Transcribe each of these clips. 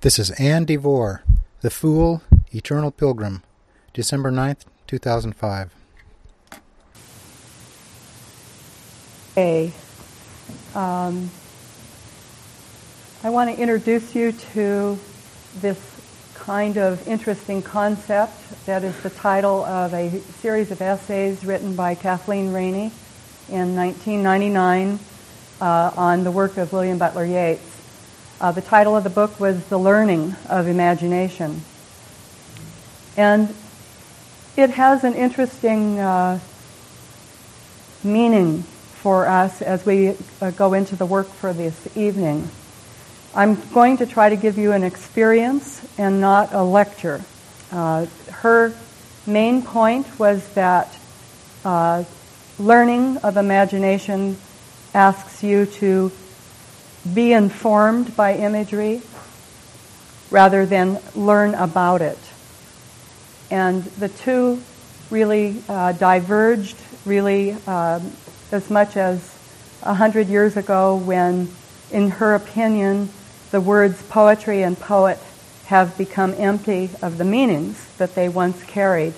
This is Anne DeVore, The Fool, Eternal Pilgrim, December 9th, 2005. I want to introduce you to this kind of interesting concept that is the title of a series of essays written by Kathleen Rainey in 1999 on the work of William Butler Yeats. The title of the book was The Learning of Imagination. And it has an interesting meaning for us as we go into the work for this evening. I'm going to try to give you an experience and not a lecture. Her main point was that learning of imagination asks you to be informed by imagery rather than learn about it. And the two really diverged as much as 100 years ago when, in her opinion, the words poetry and poet have become empty of the meanings that they once carried.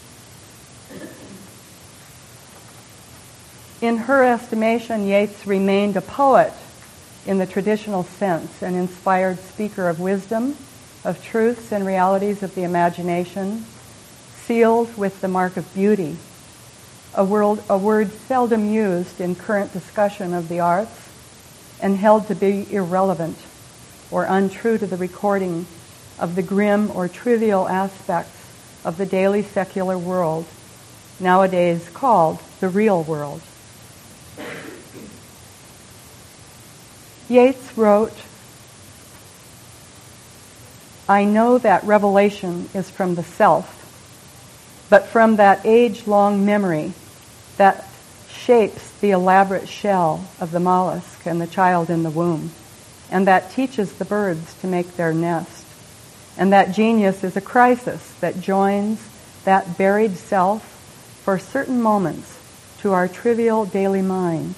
In her estimation, Yeats remained a poet in the traditional sense, an inspired speaker of wisdom, of truths and realities of the imagination, sealed with the mark of beauty, a word seldom used in current discussion of the arts and held to be irrelevant or untrue to the recording of the grim or trivial aspects of the daily secular world, nowadays called the real world. Yeats wrote, "I know that revelation is from the self, but from that age-long memory that shapes the elaborate shell of the mollusk and the child in the womb, and that teaches the birds to make their nest. And that genius is a crisis that joins that buried self for certain moments to our trivial daily mind."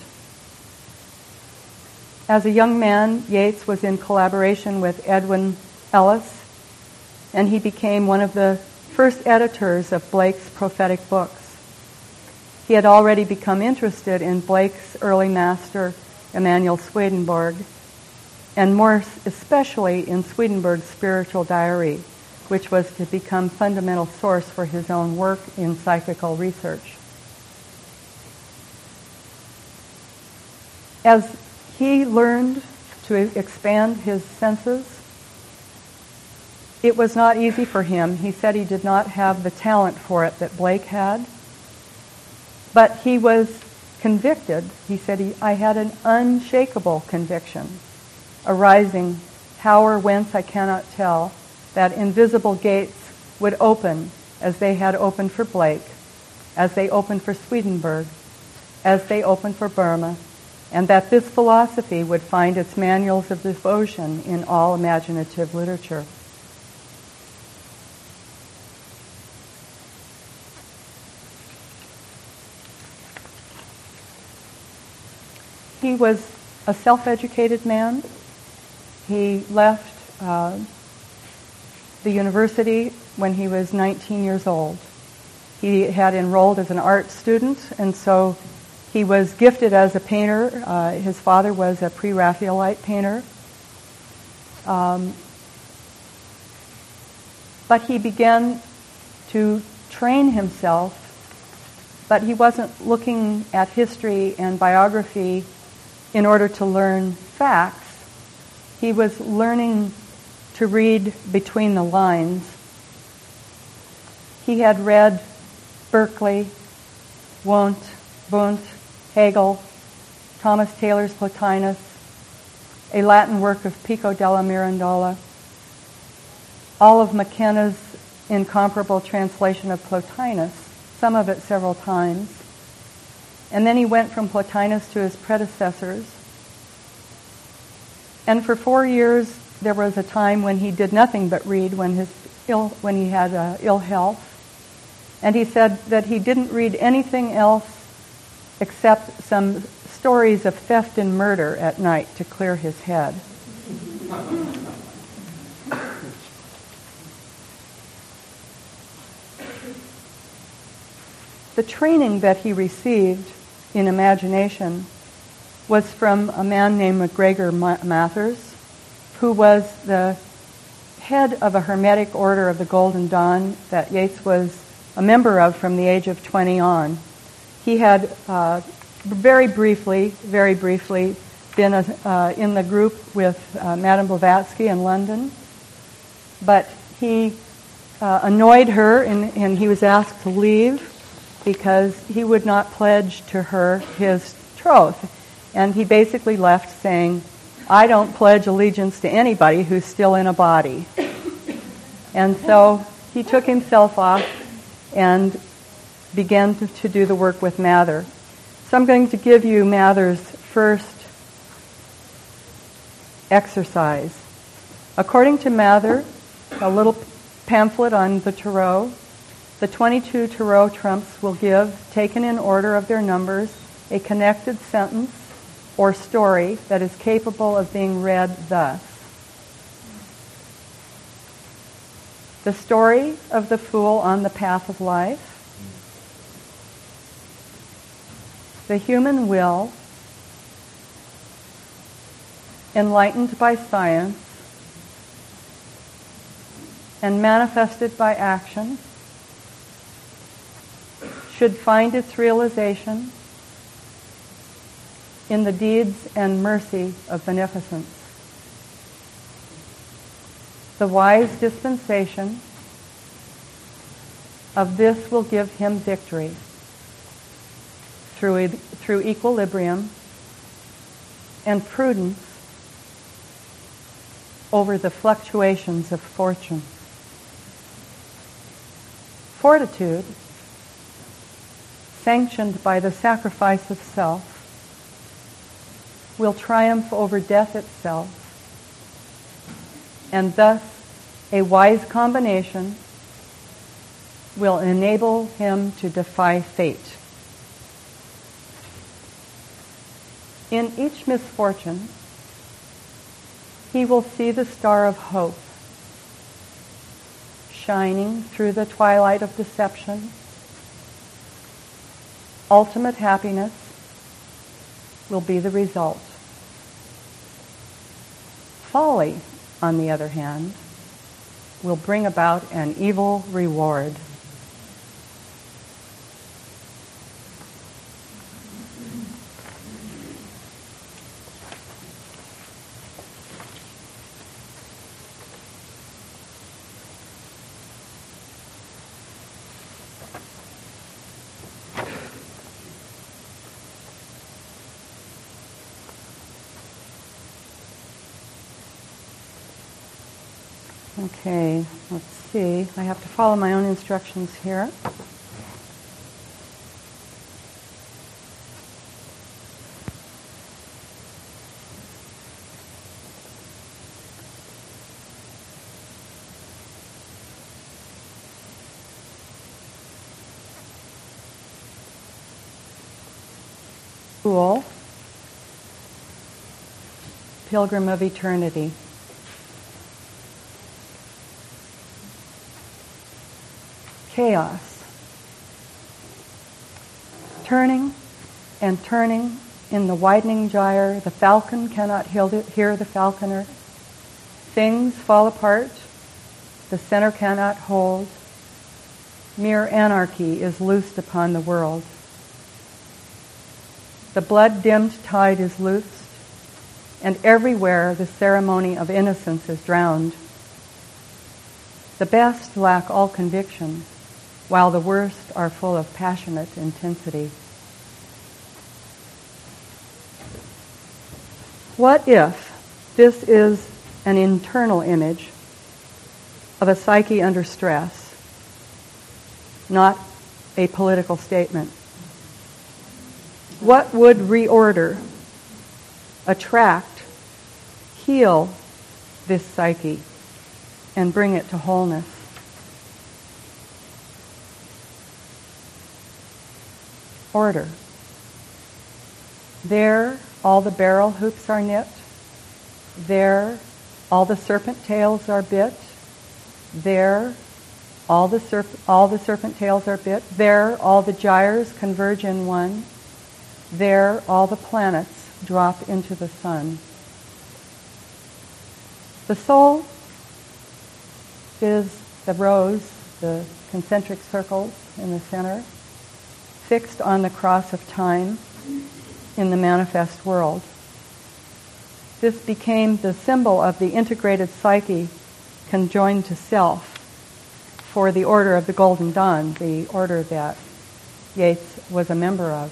As a young man, Yeats was in collaboration with Edwin Ellis, and he became one of the first editors of Blake's prophetic books. He had already become interested in Blake's early master, Emanuel Swedenborg, and more especially in Swedenborg's spiritual diary, which was to become fundamental source for his own work in psychical research. As he learned to expand his senses, it was not easy for him. He said he did not have the talent for it that Blake had, but he was convicted. He said, "I had an unshakable conviction arising, how or whence I cannot tell, that invisible gates would open as they had opened for Blake, as they opened for Swedenborg, as they opened for Burma, and that this philosophy would find its manuals of devotion in all imaginative literature." He was a self-educated man. He left the university when he was 19 years old. He had enrolled as an art student, and so he was gifted as a painter. His father was a pre-Raphaelite painter. But he began to train himself, but he wasn't looking at history and biography in order to learn facts. He was learning to read between the lines. He had read Berkeley, Wundt, Hegel, Thomas Taylor's Plotinus, a Latin work of Pico della Mirandola, all of McKenna's incomparable translation of Plotinus, some of it several times. And then he went from Plotinus to his predecessors. And for 4 years, there was a time when he did nothing but read when he had ill health. And he said that he didn't read anything else except some stories of theft and murder at night to clear his head. The training that he received in imagination was from a man named MacGregor Mathers, who was the head of a Hermetic order of the Golden Dawn that Yeats was a member of from the age of 20 on. He had very briefly been in the group with Madame Blavatsky in London, but he annoyed her and he was asked to leave because he would not pledge to her his troth. And he basically left saying, I don't pledge allegiance to anybody who's still in a body. And so he took himself off and began to do the work with Mather. So I'm going to give you Mather's first exercise. According to Mather, a little pamphlet on the tarot, the 22 tarot trumps will give, taken in order of their numbers, a connected sentence or story that is capable of being read thus. The story of the fool on the path of life. The human will, enlightened by science and manifested by action, should find its realization in the deeds and mercy of beneficence. The wise dispensation of this will give him victory through equilibrium and prudence over the fluctuations of fortune. Fortitude, sanctioned by the sacrifice of self, will triumph over death itself, and thus a wise combination will enable him to defy fate. In each misfortune, he will see the star of hope shining through the twilight of deception. Ultimate happiness will be the result. Folly, on the other hand, will bring about an evil reward. Okay, let's see. I have to follow my own instructions here. Fool, Pilgrim of Eternity. Chaos. Turning and turning in the widening gyre, the falcon cannot hear the falconer. Things fall apart, the center cannot hold. Mere anarchy is loosed upon the world. The blood-dimmed tide is loosed, and everywhere the ceremony of innocence is drowned. The best lack all conviction, while the worst are full of passionate intensity. What if this is an internal image of a psyche under stress, not a political statement? What would reorder, attract, heal this psyche and bring it to wholeness? Order. There, all the barrel hoops are knit. There, all the serpent tails are bit. There, all the serpent tails are bit. There, all the gyres converge in one. There, all the planets drop into the sun. The soul is the rose, the concentric circles in the center, fixed on the cross of time in the manifest world. This became the symbol of the integrated psyche conjoined to self for the Order of the Golden Dawn, the order that Yeats was a member of.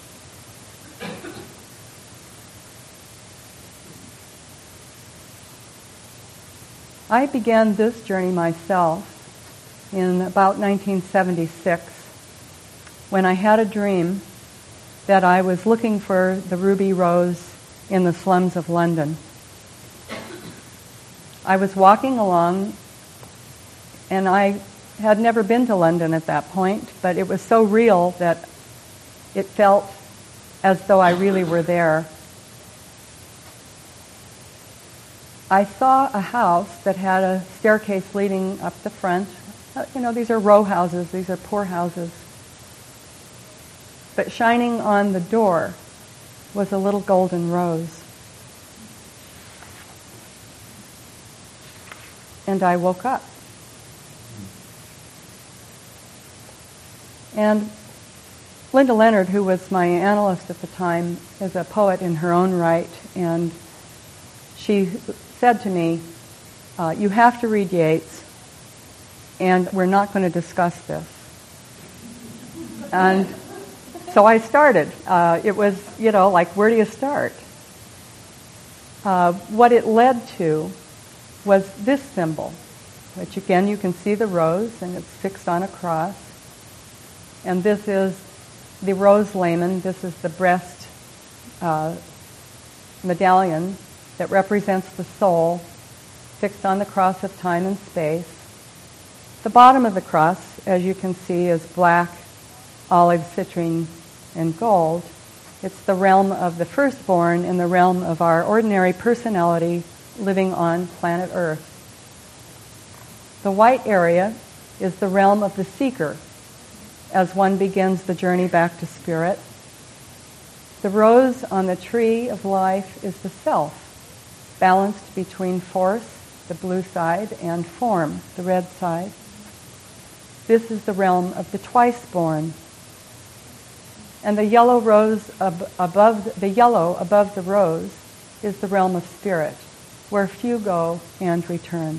I began this journey myself in about 1976 when I had a dream that I was looking for the ruby rose in the slums of London. I was walking along, and I had never been to London at that point, but it was so real that it felt as though I really were there. I saw a house that had a staircase leading up the front. These are row houses, these are poor houses. But shining on the door was a little golden rose. And I woke up. And Linda Leonard, who was my analyst at the time, is a poet in her own right, and she said to me, you have to read Yeats, and we're not going to discuss this. And so I started. It was, where do you start? What it led to was this symbol, which again you can see the rose, and it's fixed on a cross. And this is the rose lamen. This is the breast medallion that represents the soul fixed on the cross of time and space. The bottom of the cross, as you can see, is black, olive, citrine, and gold. It's the realm of the firstborn in the realm of our ordinary personality living on planet Earth. The white area is the realm of the seeker as one begins the journey back to spirit. The rose on the tree of life is the self, balanced between force, the blue side, and form, the red side. This is the realm of the twice-born. And the yellow rose above the rose is the realm of spirit, where few go and return.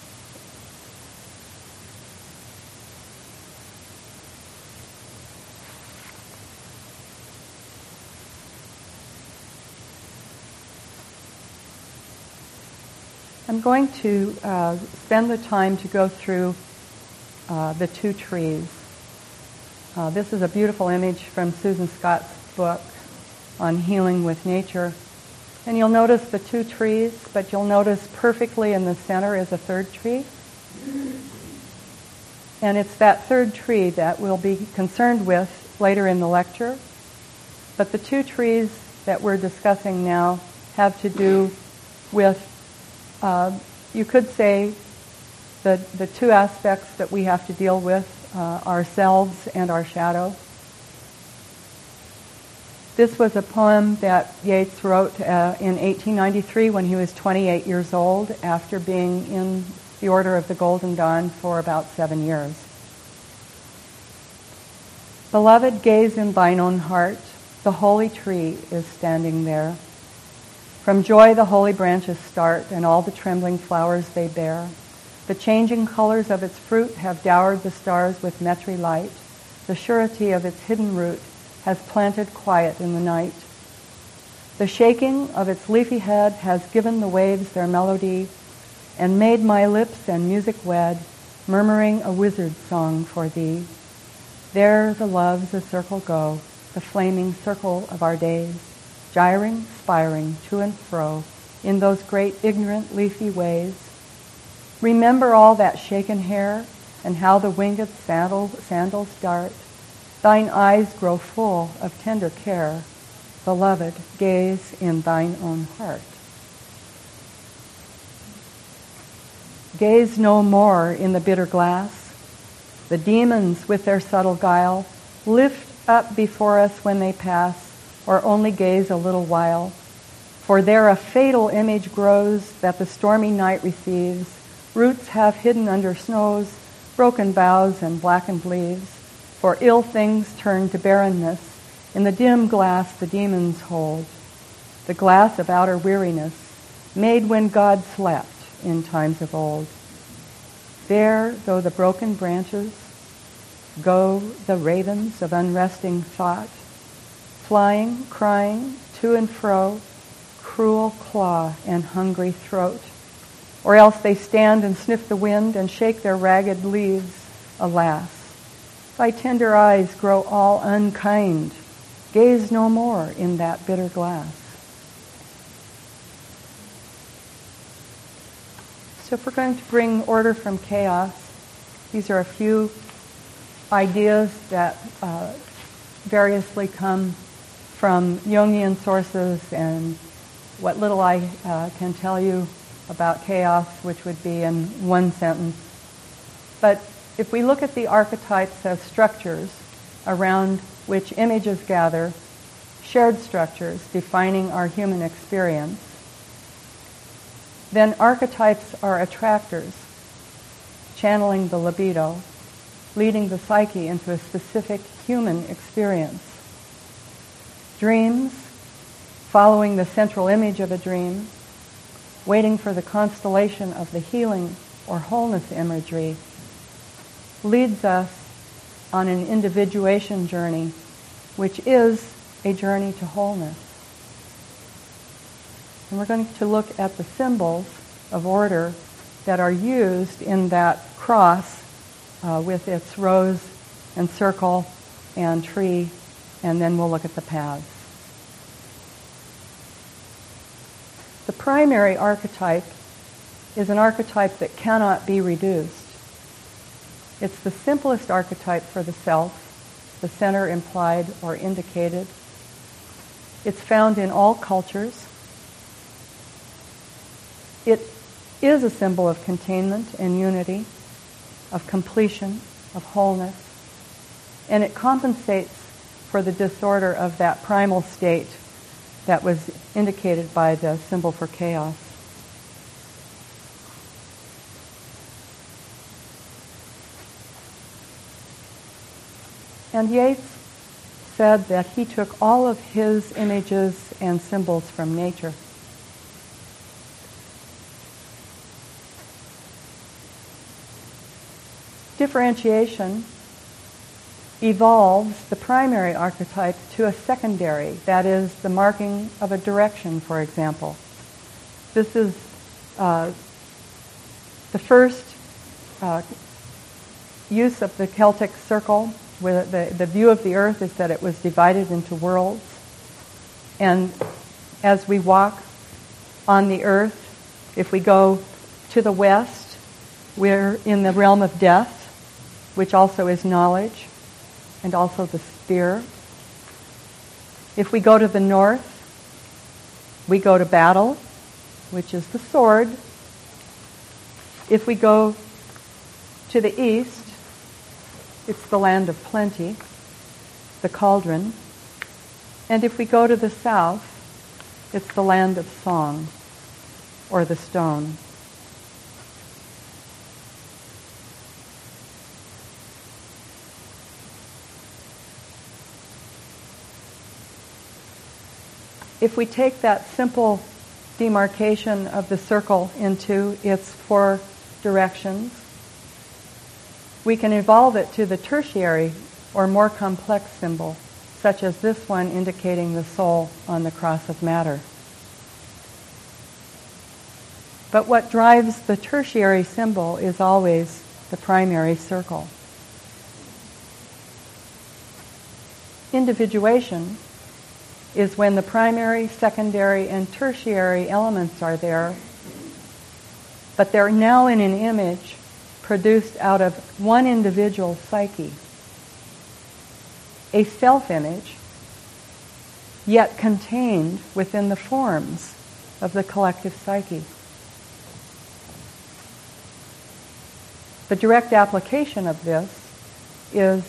I'm going to spend the time to go through the two trees. This is a beautiful image from Susan Scott's book on healing with nature. And you'll notice the two trees, but you'll notice perfectly in the center is a third tree. And it's that third tree that we'll be concerned with later in the lecture. But the two trees that we're discussing now have to do with, you could say, the two aspects that we have to deal with, ourselves and our shadow. This was a poem that Yeats wrote in 1893 when he was 28 years old, after being in the Order of the Golden Dawn for about 7 years. Beloved, gaze in thine own heart, the holy tree is standing there. From joy the holy branches start, and all the trembling flowers they bear. The changing colors of its fruit have dowered the stars with metry light. The surety of its hidden root has planted quiet in the night. The shaking of its leafy head has given the waves their melody, and made my lips and music wed, murmuring a wizard song for thee. There the loves a circle go, the flaming circle of our days, gyring, spiring to and fro in those great ignorant leafy ways. Remember all that shaken hair, and how the winged sandals dart. Thine eyes grow full of tender care. Beloved, gaze in thine own heart. Gaze no more in the bitter glass. The demons, with their subtle guile, lift up before us when they pass, or only gaze a little while. For there a fatal image grows that the stormy night receives. Roots half hidden under snows, broken boughs and blackened leaves. For ill things turn to barrenness. In the dim glass the demons hold, the glass of outer weariness, made when God slept in times of old. There go the broken branches, go the ravens of unresting thought, flying, crying, to and fro, cruel claw and hungry throat. Or else they stand and sniff the wind and shake their ragged leaves. Alas, thy tender eyes grow all unkind. Gaze no more in that bitter glass. So if we're going to bring order from chaos, these are a few ideas that variously come from Jungian sources and what little I can tell you about chaos, which would be in one sentence. But if we look at the archetypes as structures around which images gather, shared structures defining our human experience, then archetypes are attractors, channeling the libido, leading the psyche into a specific human experience. Dreams, following the central image of a dream, waiting for the constellation of the healing or wholeness imagery, leads us on an individuation journey, which is a journey to wholeness. And we're going to look at the symbols of order that are used in that cross with its rose and circle and tree, and then we'll look at the paths. The primary archetype is an archetype that cannot be reduced. It's the simplest archetype for the self, the center implied or indicated. It's found in all cultures. It is a symbol of containment and unity, of completion, of wholeness, and it compensates for the disorder of that primal state that was indicated by the symbol for chaos. And Yeats said that he took all of his images and symbols from nature. Differentiation evolves the primary archetype to a secondary, that is, the marking of a direction, for example. This is the first use of the Celtic circle, where the view of the earth is that it was divided into worlds. And as we walk on the earth, if we go to the west, we're in the realm of death, which also is knowledge, and also the spear. If we go to the north, we go to battle, which is the sword. If we go to the east, it's the land of plenty, the cauldron. And if we go to the south, it's the land of song, or the stone. If we take that simple demarcation of the circle into its four directions, we can evolve it to the tertiary or more complex symbol, such as this one indicating the soul on the cross of matter. But what drives the tertiary symbol is always the primary circle. Individuation is when the primary, secondary, and tertiary elements are there, but they're now in an image produced out of one individual psyche, a self-image, yet contained within the forms of the collective psyche. The direct application of this is,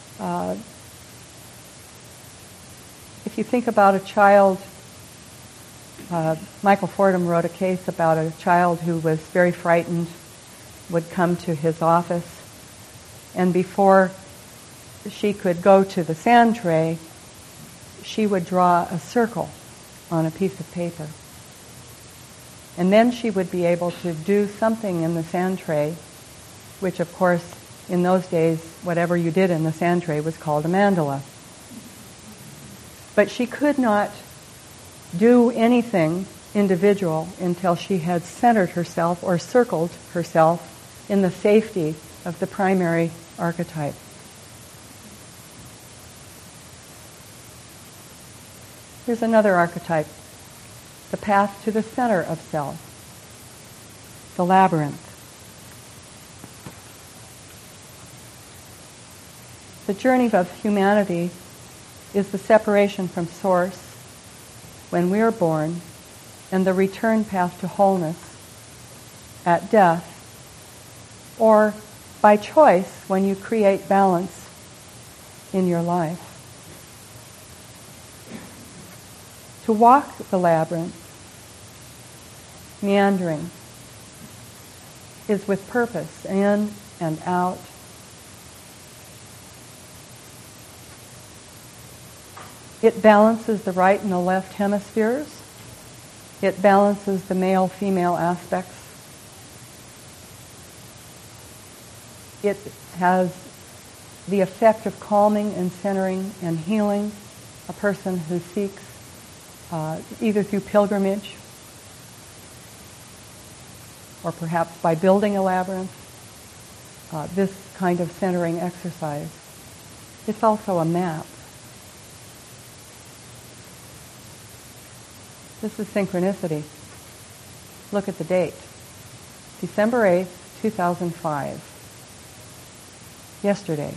if you think about a child, Michael Fordham wrote a case about a child who was very frightened, would come to his office, and before she could go to the sand tray, she would draw a circle on a piece of paper. And then she would be able to do something in the sand tray, which of course in those days, whatever you did in the sand tray was called a mandala. But she could not do anything individual until she had centered herself or circled herself in the safety of the primary archetype. Here's another archetype, the path to the center of self, the labyrinth. The journey of humanity is the separation from Source when we are born, and the return path to wholeness at death, or by choice when you create balance in your life. To walk the labyrinth, meandering, is with purpose, in and out. It balances the right and the left hemispheres. It balances the male-female aspects. It has the effect of calming and centering and healing a person who seeks, either through pilgrimage or perhaps by building a labyrinth, this kind of centering exercise. It's also a map. This is synchronicity. Look at the date. December 8th, 2005. Yesterday.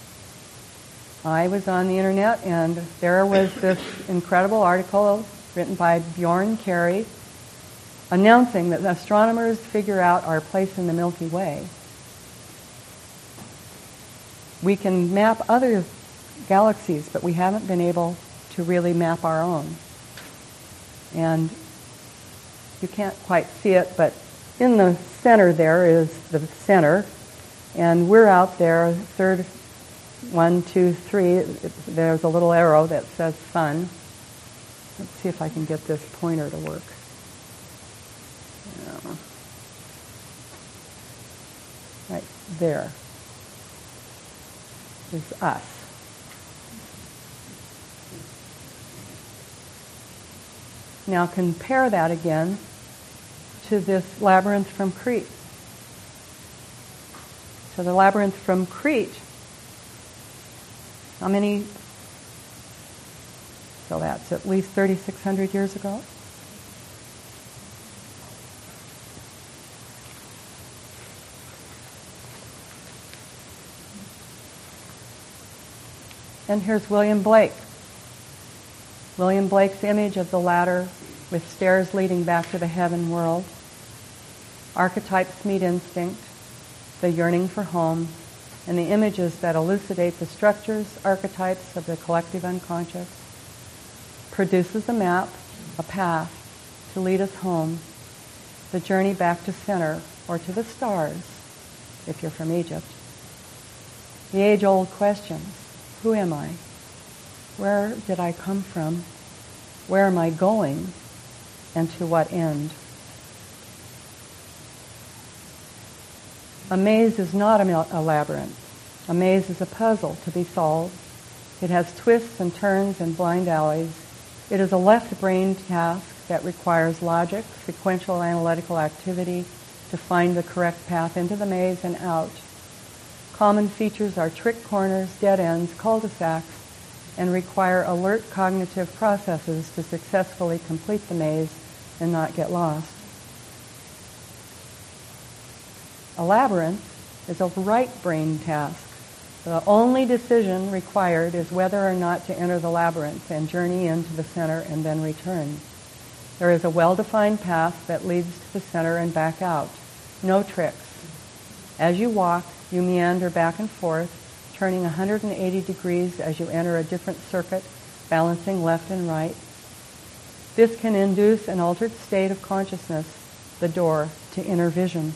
I was on the internet and there was this incredible article written by Bjorn Carey announcing that astronomers figure out our place in the Milky Way. We can map other galaxies, but we haven't been able to really map our own. And you can't quite see it, but in the center there is the center, and we're out there, third, 1, 2, 3, there's a little arrow that says sun. Let's see if I can get this pointer to work. Yeah. Right there is us. Now compare that again to this labyrinth from Crete. So the labyrinth from Crete, how many? So that's at least 3,600 years ago. And here's William Blake. William Blake's image of the ladder with stairs leading back to the heaven world. Archetypes meet instinct, the yearning for home, and the images that elucidate the structures, archetypes of the collective unconscious. Produces a map, a path to lead us home, the journey back to center or to the stars, if you're from Egypt. The age-old questions: who am I? Where did I come from? Where am I going? And to what end? A maze is not a labyrinth. A maze is a puzzle to be solved. It has twists and turns and blind alleys. It is a left-brain task that requires logic, sequential analytical activity to find the correct path into the maze and out. Common features are trick corners, dead ends, cul-de-sacs, and require alert cognitive processes to successfully complete the maze and not get lost. A labyrinth is a right brain task. The only decision required is whether or not to enter the labyrinth and journey into the center and then return. There is a well-defined path that leads to the center and back out. No tricks. As you walk, you meander back and forth, turning 180 degrees as you enter a different circuit, balancing left and right. This can induce an altered state of consciousness, the door to inner vision.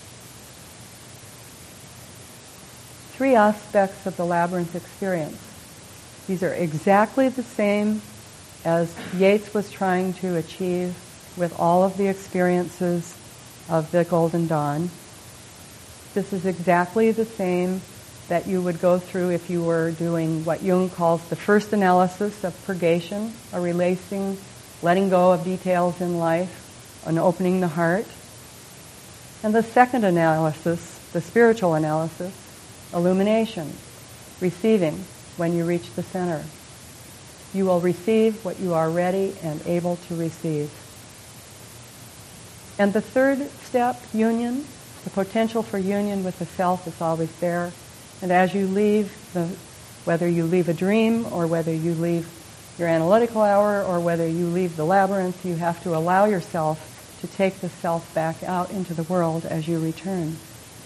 3 aspects of the labyrinth experience. These are exactly the same as Yeats was trying to achieve with all of the experiences of the Golden Dawn. This is exactly the same that you would go through if you were doing what Jung calls the first analysis of purgation, a releasing, letting go of details in life, an opening the heart. And the second analysis, the spiritual analysis, illumination, receiving when you reach the center. You will receive what you are ready and able to receive. And the third step, union, the potential for union with the self is always there. And as you leave, whether you leave a dream or whether you leave your analytical hour or whether you leave the labyrinth, you have to allow yourself to take the self back out into the world as you return.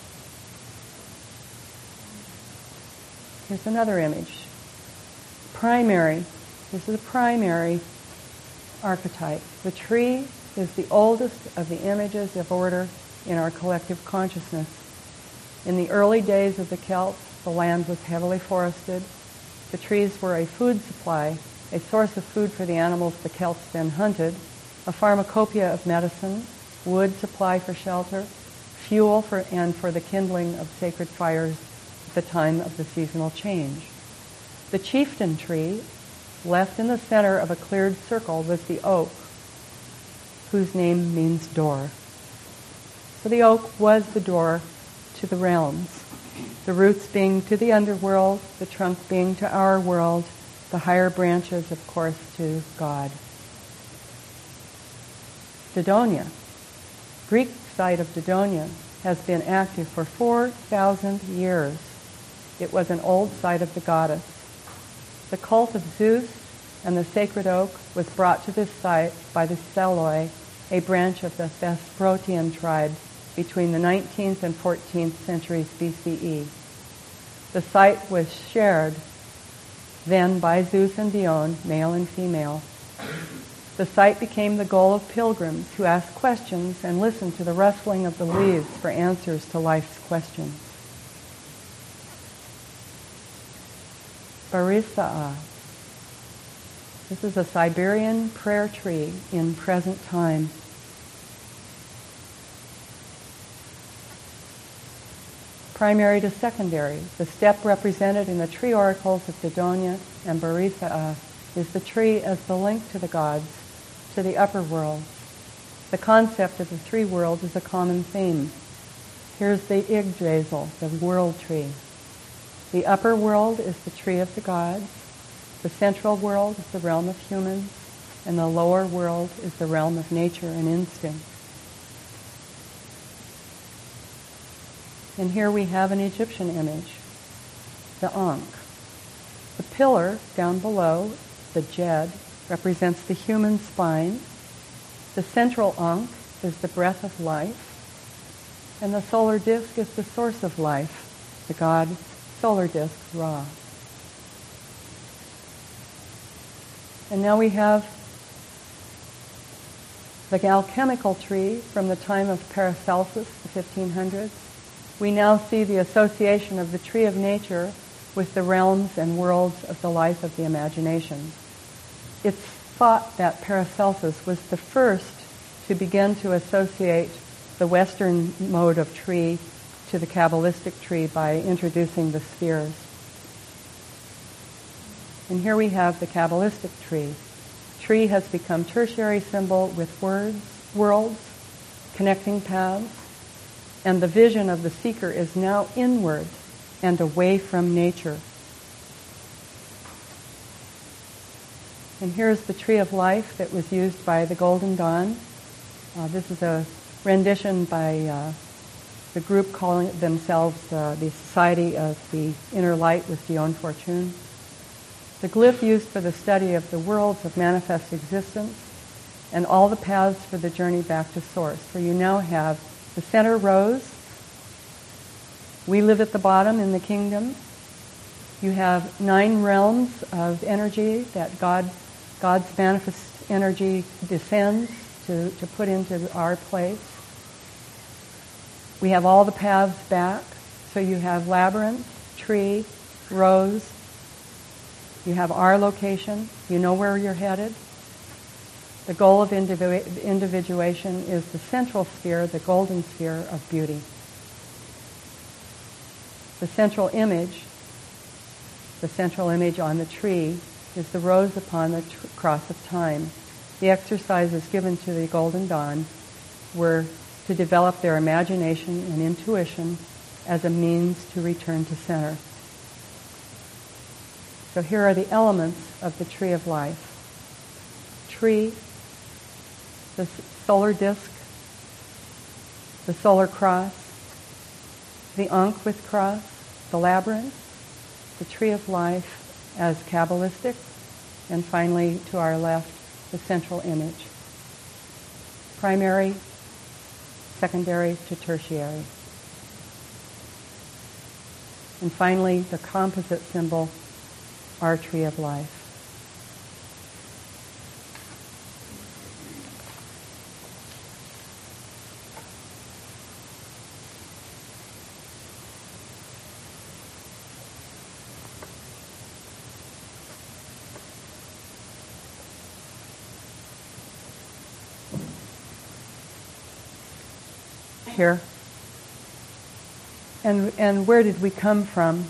Here's another image. Primary. This is a primary archetype. The tree is the oldest of the images of order in our collective consciousness. In the early days of the Celts, the land was heavily forested. The trees were a food supply, a source of food for the animals the Celts then hunted, a pharmacopoeia of medicine, wood supply for shelter, fuel for the kindling of sacred fires at the time of the seasonal change. The chieftain tree, left in the center of a cleared circle, was the oak, whose name means door. So the oak was the door to the realms, the roots being to the underworld, the trunk being to our world, the higher branches, of course, to God. Dodonia, Greek site of Dodonia, has been active for 4,000 years. It was an old site of the goddess. The cult of Zeus and the sacred oak was brought to this site by the Seloi, a branch of the Thesprotian tribe between the 19th and 14th centuries BCE. The site was shared then by Zeus and Dione, male and female. The site became the goal of pilgrims who asked questions and listened to the rustling of the leaves for answers to life's questions. Barisa'a. This is a Siberian prayer tree in present time. Primary to secondary, the step represented in the tree oracles of Dodonia and Barisa'a is the tree as the link to the gods, to the upper world. The concept of the three worlds is a common theme. Here's the Yggdrasil, the world tree. The upper world is the tree of the gods, the central world is the realm of humans, and the lower world is the realm of nature and instinct. And here we have an Egyptian image, the Ankh. The pillar down below, the Jed, represents the human spine. The central Ankh is the breath of life. And the solar disk is the source of life, the god solar disk, Ra. And now we have the alchemical tree from the time of Paracelsus, the 1500s. We now see the association of the tree of nature with the realms and worlds of the life of the imagination. It's thought that Paracelsus was the first to begin to associate the Western mode of tree to the Kabbalistic tree by introducing the spheres. And here we have the Kabbalistic tree. Tree has become tertiary symbol with worlds, connecting paths, and the vision of the seeker is now inward and away from nature. And here's the tree of life that was used by the Golden Dawn. This is a rendition by the group calling themselves the Society of the Inner Light with Dione Fortune. The glyph used for the study of the worlds of manifest existence and all the paths for the journey back to Source. For you now have the center rose. We live at the bottom in the kingdom. You have 9 realms of energy that God's manifest energy descends to put into our place. We have all the paths back. So you have labyrinth, tree, rose. You have our location. You know where you're headed. The goal of individuation is the central sphere, the golden sphere of beauty. The central image on the tree is the rose upon the cross of time. The exercises given to the Golden Dawn were to develop their imagination and intuition as a means to return to center. So here are the elements of the tree of life. Tree, the solar disk, the solar cross, the Ankh with cross, the labyrinth, the tree of life as Kabbalistic, and finally, to our left, the central image. Primary, secondary to tertiary. And finally, the composite symbol, our tree of life. Here. And where did we come from?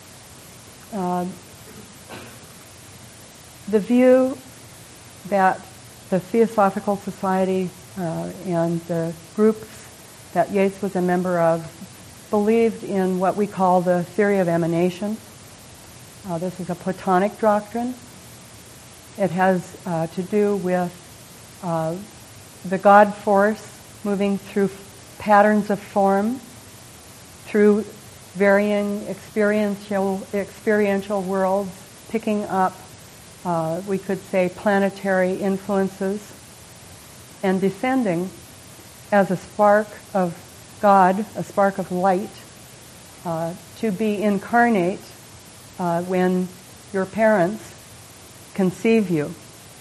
The view that the Theosophical Society and the groups that Yeats was a member of believed in what we call the theory of emanation. This is a Platonic doctrine. It has to do with the God force moving through patterns of form, through varying experiential worlds, picking up, we could say, planetary influences, and descending as a spark of God, a spark of light, to be incarnate when your parents conceive you.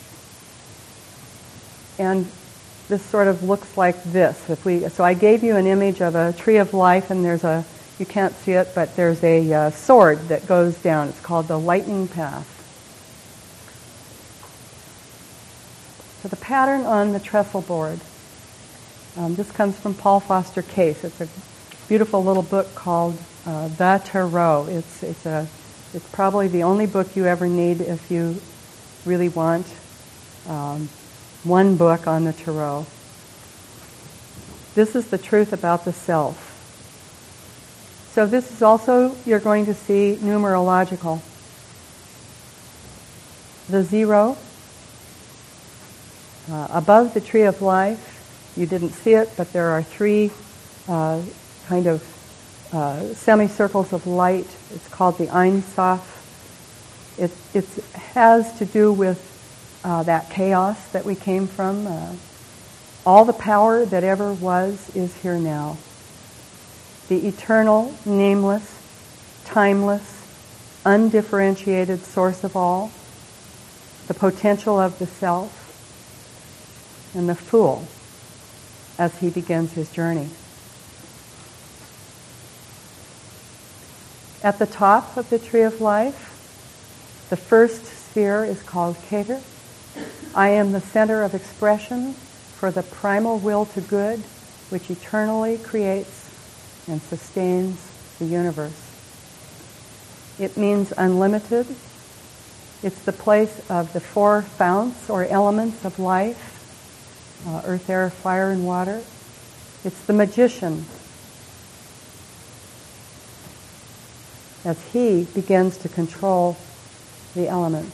And this sort of looks like this. So I gave you an image of a tree of life, and you can't see it, but there's a sword that goes down. It's called the lightning path. So the pattern on the trestle board, this comes from Paul Foster Case. It's a beautiful little book called The Tarot. It's probably the only book you ever need if you really want one book on the tarot. This is the truth about the self. So this is also, you're going to see, numerological. The 0, above the tree of life, you didn't see it, but there are 3 kind of semicircles of light. It's called the Ein Sof. It has to do with that chaos that we came from. All the power that ever was is here now. The eternal, nameless, timeless, undifferentiated source of all, the potential of the self, and the fool as he begins his journey. At the top of the tree of life, the first sphere is called Keter. I am the center of expression for the primal will to good, which eternally creates and sustains the universe. It means unlimited. It's the place of the 4 founts or elements of life, earth, air, fire, and water. It's the magician as he begins to control the elements.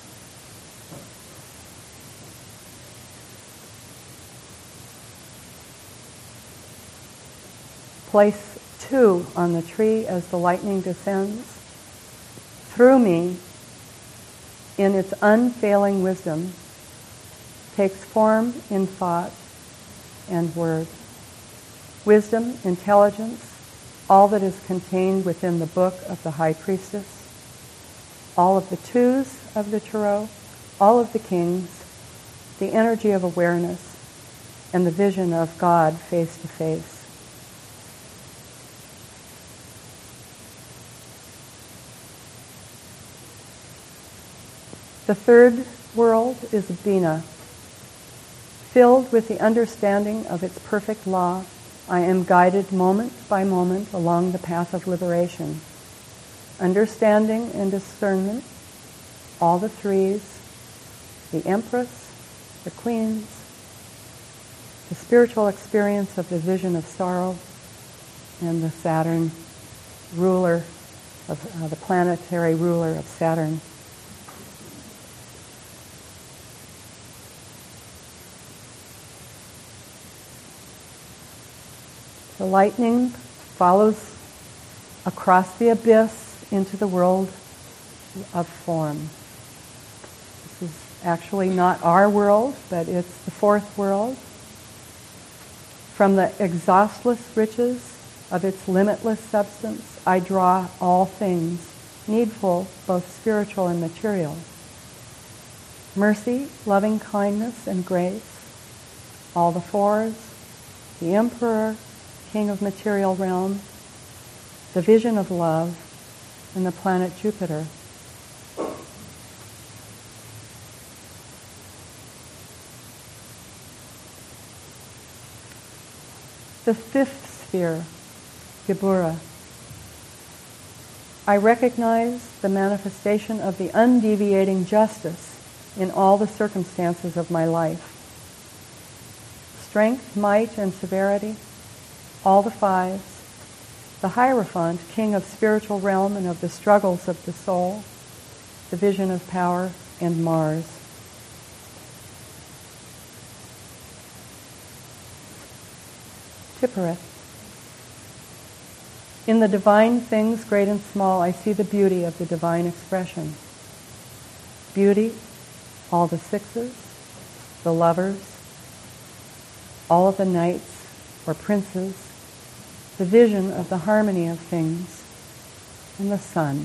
Place 2 on the tree as the lightning descends. Through me, in its unfailing wisdom, takes form in thought and word. Wisdom, intelligence, all that is contained within the book of the High Priestess, all of the twos of the tarot, all of the kings, the energy of awareness, and the vision of God face to face. The third world is Bina. Filled with the understanding of its perfect law, I am guided moment by moment along the path of liberation. Understanding and discernment, all the threes, the Empress, the Queens, the spiritual experience of the vision of sorrow, and the Saturn ruler of the planetary ruler of Saturn. The lightning follows across the abyss into the world of form. This is actually not our world, but it's the fourth world. From the exhaustless riches of its limitless substance, I draw all things, needful, both spiritual and material. Mercy, loving kindness, and grace, all the fours, the Emperor, King of material realm, the vision of love, and the planet Jupiter. The fifth sphere, Gebura. I recognize the manifestation of the undeviating justice in all the circumstances of my life. Strength, might, and severity, all the fives, the Hierophant, king of spiritual realm and of the struggles of the soul, the vision of power, and Mars. Tiphereth. In the divine things, great and small, I see the beauty of the divine expression. Beauty, all the sixes, the lovers, all of the knights or princes, the vision of the harmony of things, and the sun.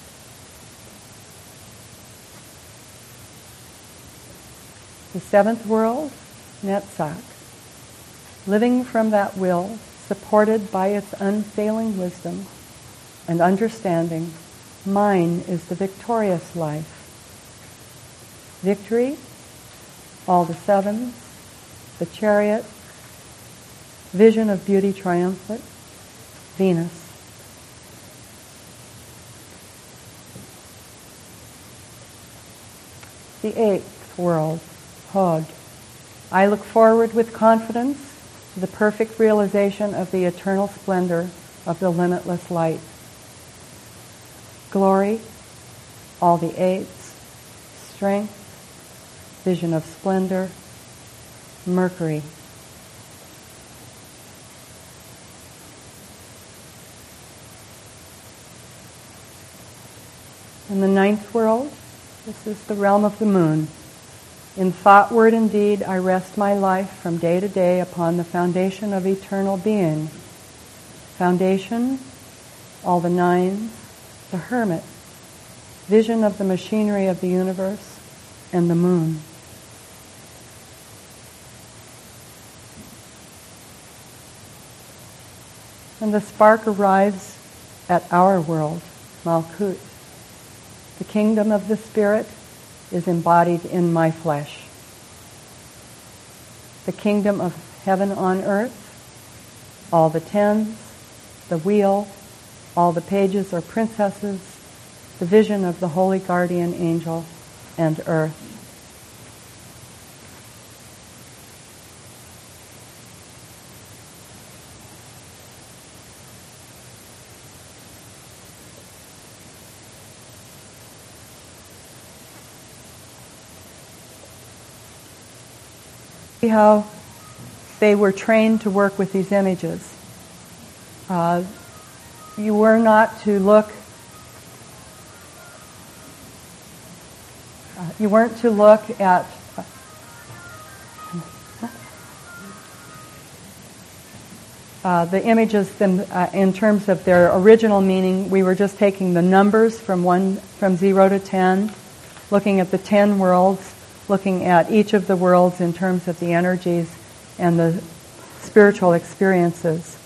The seventh world, Netzach. Living from that will, supported by its unfailing wisdom and understanding, mine is the victorious life. Victory, all the sevens, the chariot, vision of beauty triumphant, Venus. The eighth world, Hod. I look forward with confidence to the perfect realization of the eternal splendor of the limitless light. Glory, all the eights, strength, vision of splendor, Mercury. In the ninth world, this is the realm of the moon. In thought, word, and deed, I rest my life from day to day upon the foundation of eternal being. Foundation, all the nines, the hermit, vision of the machinery of the universe, and the moon. And the spark arrives at our world, Malkut. The kingdom of the spirit is embodied in my flesh. The kingdom of heaven on earth, all the tens, the wheel, all the pages or princesses, the vision of the holy guardian angel, and earth. See how they were trained to work with these images. You were not to look. You weren't to look at. the images, in terms of their original meaning, we were just taking the numbers from 0 to 10, looking at the 10 worlds, looking at each of the worlds in terms of the energies and the spiritual experiences.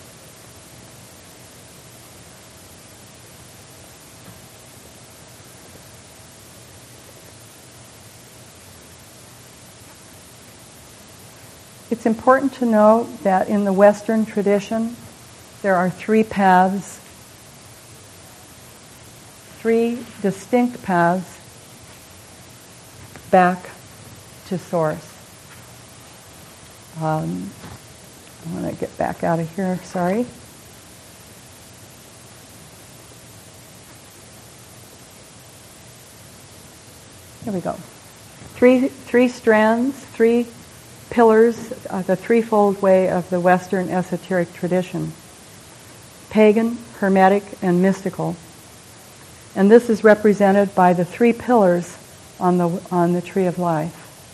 It's important to know that in the Western tradition, there are 3 paths, 3 distinct paths back to Source. I want to get back out of here, sorry. Here we go. Three strands, 3 pillars, the threefold way of the Western esoteric tradition: pagan, hermetic, and mystical. And this is represented by the 3 pillars on the tree of life.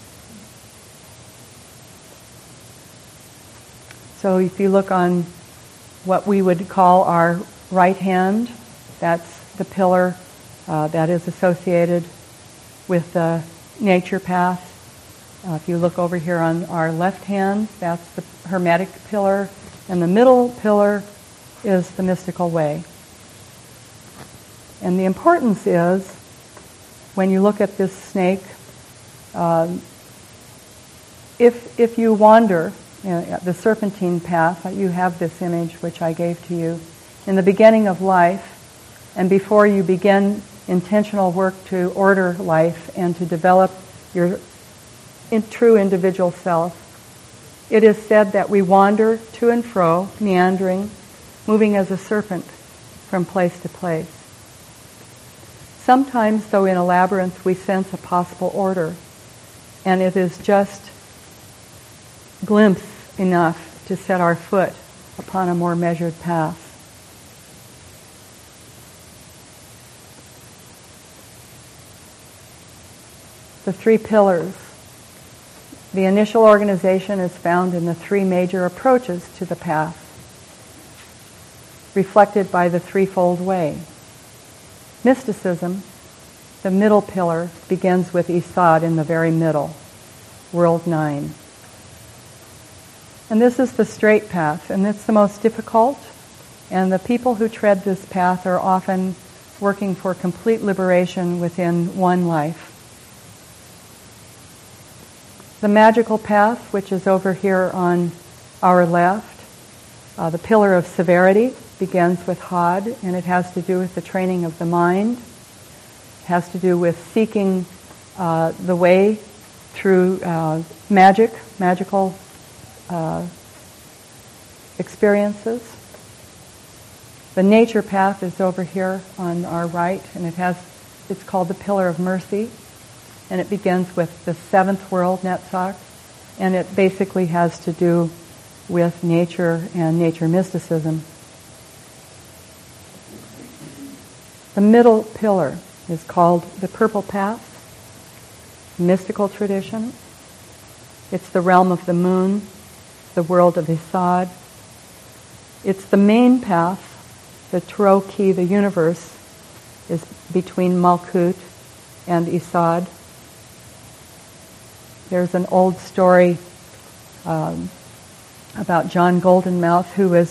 So if you look on what we would call our right hand, that's the pillar that is associated with the nature path. If you look over here on our left hand, that's the hermetic pillar, and the middle pillar is the mystical way. And the importance is, when you look at this snake, if you wander the serpentine path, you have this image which I gave to you, in the beginning of life, and before you begin intentional work to order life and to develop your true individual self, it is said that we wander to and fro, meandering, moving as a serpent from place to place. Sometimes, though in a labyrinth, we sense a possible order, and it is just glimpse enough to set our foot upon a more measured path. The 3 pillars. The initial organization is found in the 3 major approaches to the path, reflected by the threefold way. Mysticism, the middle pillar, begins with Isad in the very middle, World 9. And this is the straight path, and it's the most difficult, and the people who tread this path are often working for complete liberation within one life. The magical path, which is over here on our left, the pillar of severity, begins with Had, and it has to do with the training of the mind. It has to do with seeking the way through magical experiences. The nature path is over here on our right, and it's called the pillar of mercy. And it begins with the 7th world, Netzach, and it basically has to do with nature and nature mysticism. The middle pillar is called the purple path, mystical tradition. It's the realm of the moon, the world of Isad. It's the main path, the Tarot key, the universe, is between Malkut and Isad. There's an old story about John Goldenmouth, who was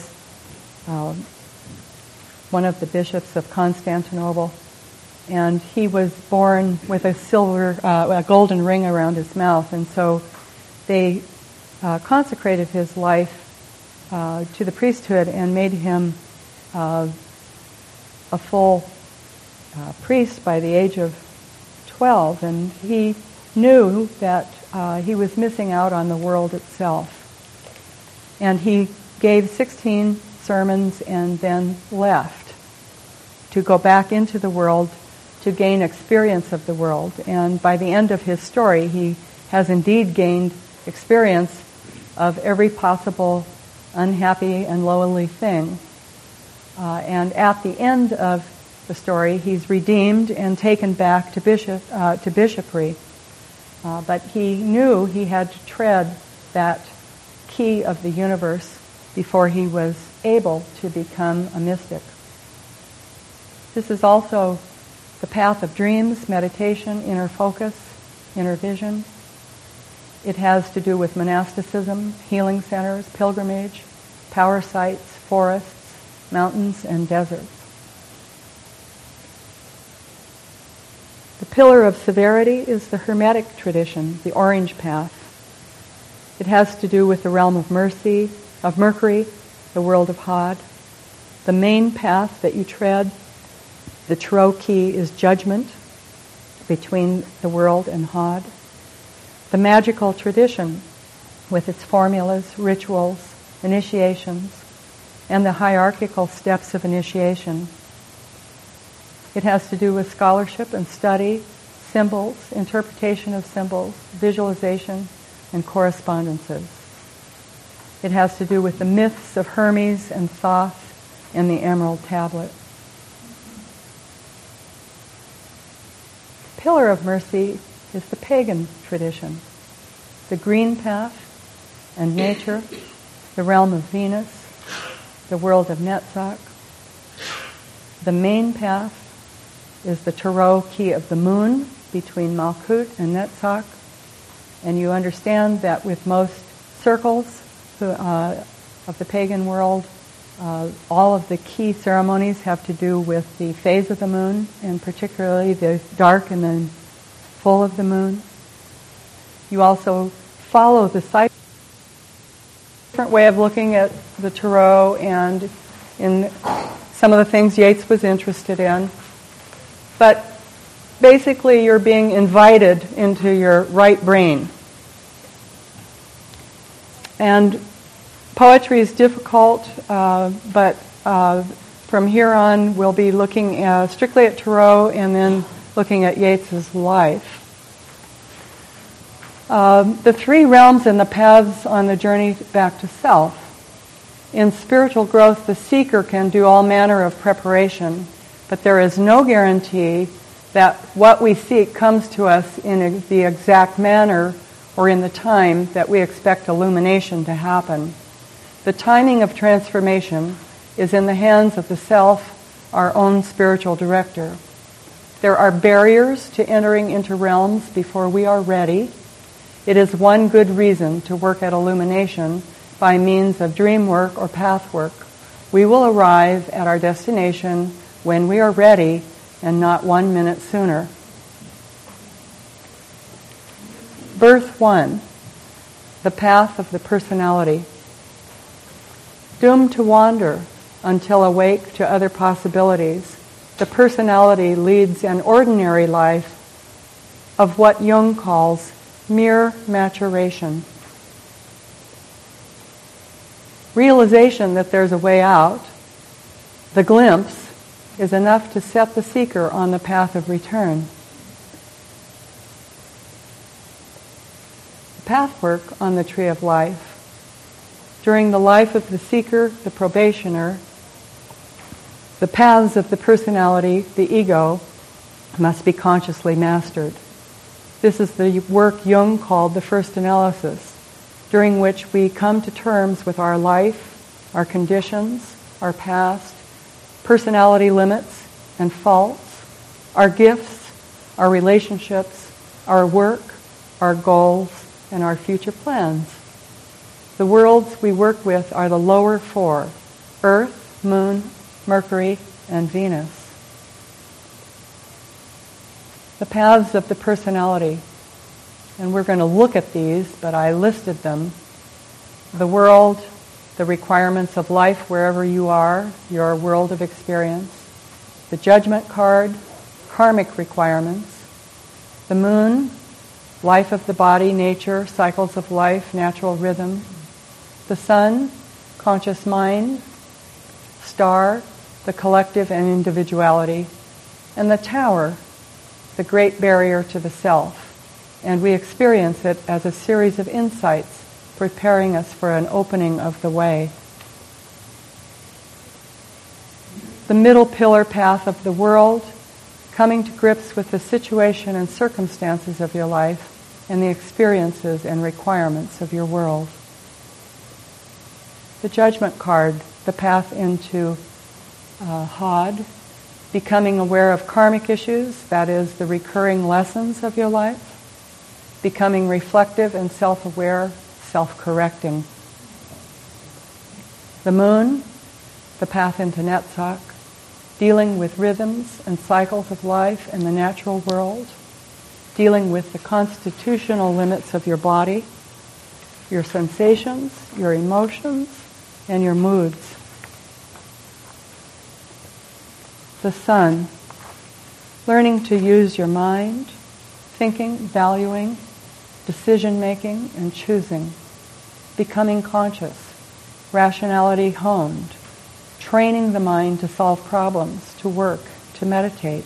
one of the bishops of Constantinople, and he was born with a golden ring around his mouth, and so they consecrated his life to the priesthood and made him a full priest by the age of 12, and he knew that he was missing out on the world itself. And he gave 16 sermons and then left to go back into the world to gain experience of the world. And by the end of his story, he has indeed gained experience of every possible unhappy and lowly thing. And at the end of the story, he's redeemed and taken back to bishopry. But he knew he had to tread that key of the universe before he was able to become a mystic. This is also the path of dreams, meditation, inner focus, inner vision. It has to do with monasticism, healing centers, pilgrimage, power sites, forests, mountains, and deserts. The pillar of severity is the Hermetic tradition, the orange path. It has to do with the realm of mercy, of Mercury, the world of Hod. The main path that you tread, the Tarot key, is judgment between the world and Hod. The magical tradition, with its formulas, rituals, initiations, and the hierarchical steps of initiation. It has to do with scholarship and study, symbols, interpretation of symbols, visualization, and correspondences. It has to do with the myths of Hermes and Thoth and the Emerald Tablet. The pillar of mercy is the pagan tradition, the green path and nature, the realm of Venus, the world of Netzach. The main path is the Tarot key of the moon between Malkut and Netzach. And you understand that with most circles of the pagan world, all of the key ceremonies have to do with the phase of the moon, and particularly the dark and then full of the moon. You also follow the cycle. Different way of looking at the Tarot, and in some of the things Yeats was interested in. But basically you're being invited into your right brain. And poetry is difficult, but from here on we'll be looking strictly at Tarot and then looking at Yeats's life. The three realms and the paths on the journey back to self. In spiritual growth, the seeker can do all manner of preparation, but there is no guarantee that what we seek comes to us in the exact manner or in the time that we expect illumination to happen. The timing of transformation is in the hands of the self, our own spiritual director. There are barriers to entering into realms before we are ready. It is one good reason to work at illumination by means of dream work or path work. We will arrive at our destination when we are ready and not 1 minute sooner. Birth 1, the path of the personality. Doomed to wander until awake to other possibilities, the personality leads an ordinary life of what Jung calls mere maturation. Realization that there's a way out, the glimpse, is enough to set the seeker on the path of return. Path work on the tree of life. During the life of the seeker, the probationer, the paths of the personality, the ego, must be consciously mastered. This is the work Jung called the first analysis, during which we come to terms with our life, our conditions, our past, personality limits and faults, our gifts, our relationships, our work, our goals, and our future plans. The worlds we work with are the lower four: Earth, Moon, Mercury, and Venus. The paths of the personality. And we're going to look at these, but I listed them. The world, the requirements of life wherever you are, your world of experience. The judgment card, karmic requirements. The moon, life of the body, nature, cycles of life, natural rhythm. The sun, conscious mind. Star, the collective and individuality. And the tower, the great barrier to the self. And we experience it as a series of insights preparing us for an opening of the way. The middle pillar path of the world, coming to grips with the situation and circumstances of your life and the experiences and requirements of your world. The Judgment card, the path into Hod, becoming aware of karmic issues, that is, the recurring lessons of your life, becoming reflective and self-aware, self-correcting. The Moon, the path into Netzach, dealing with rhythms and cycles of life in the natural world, dealing with the constitutional limits of your body, your sensations, your emotions, and your moods. The Sun, learning to use your mind, thinking, valuing, decision-making, and choosing, becoming conscious, rationality honed, training the mind to solve problems, to work, to meditate.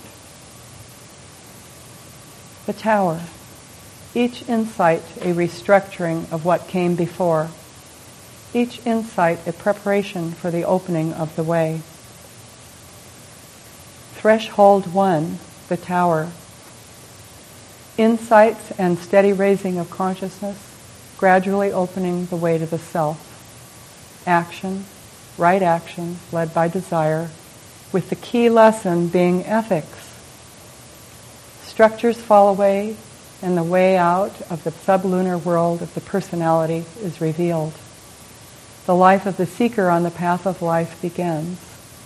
The Tower, each insight a restructuring of what came before, each insight a preparation for the opening of the way. Threshold 1, the Tower, insights and steady raising of consciousness, gradually opening the way to the self. Action, right action, led by desire, with the key lesson being ethics. Structures fall away, and the way out of the sublunar world of the personality is revealed. The life of the seeker on the path of life begins.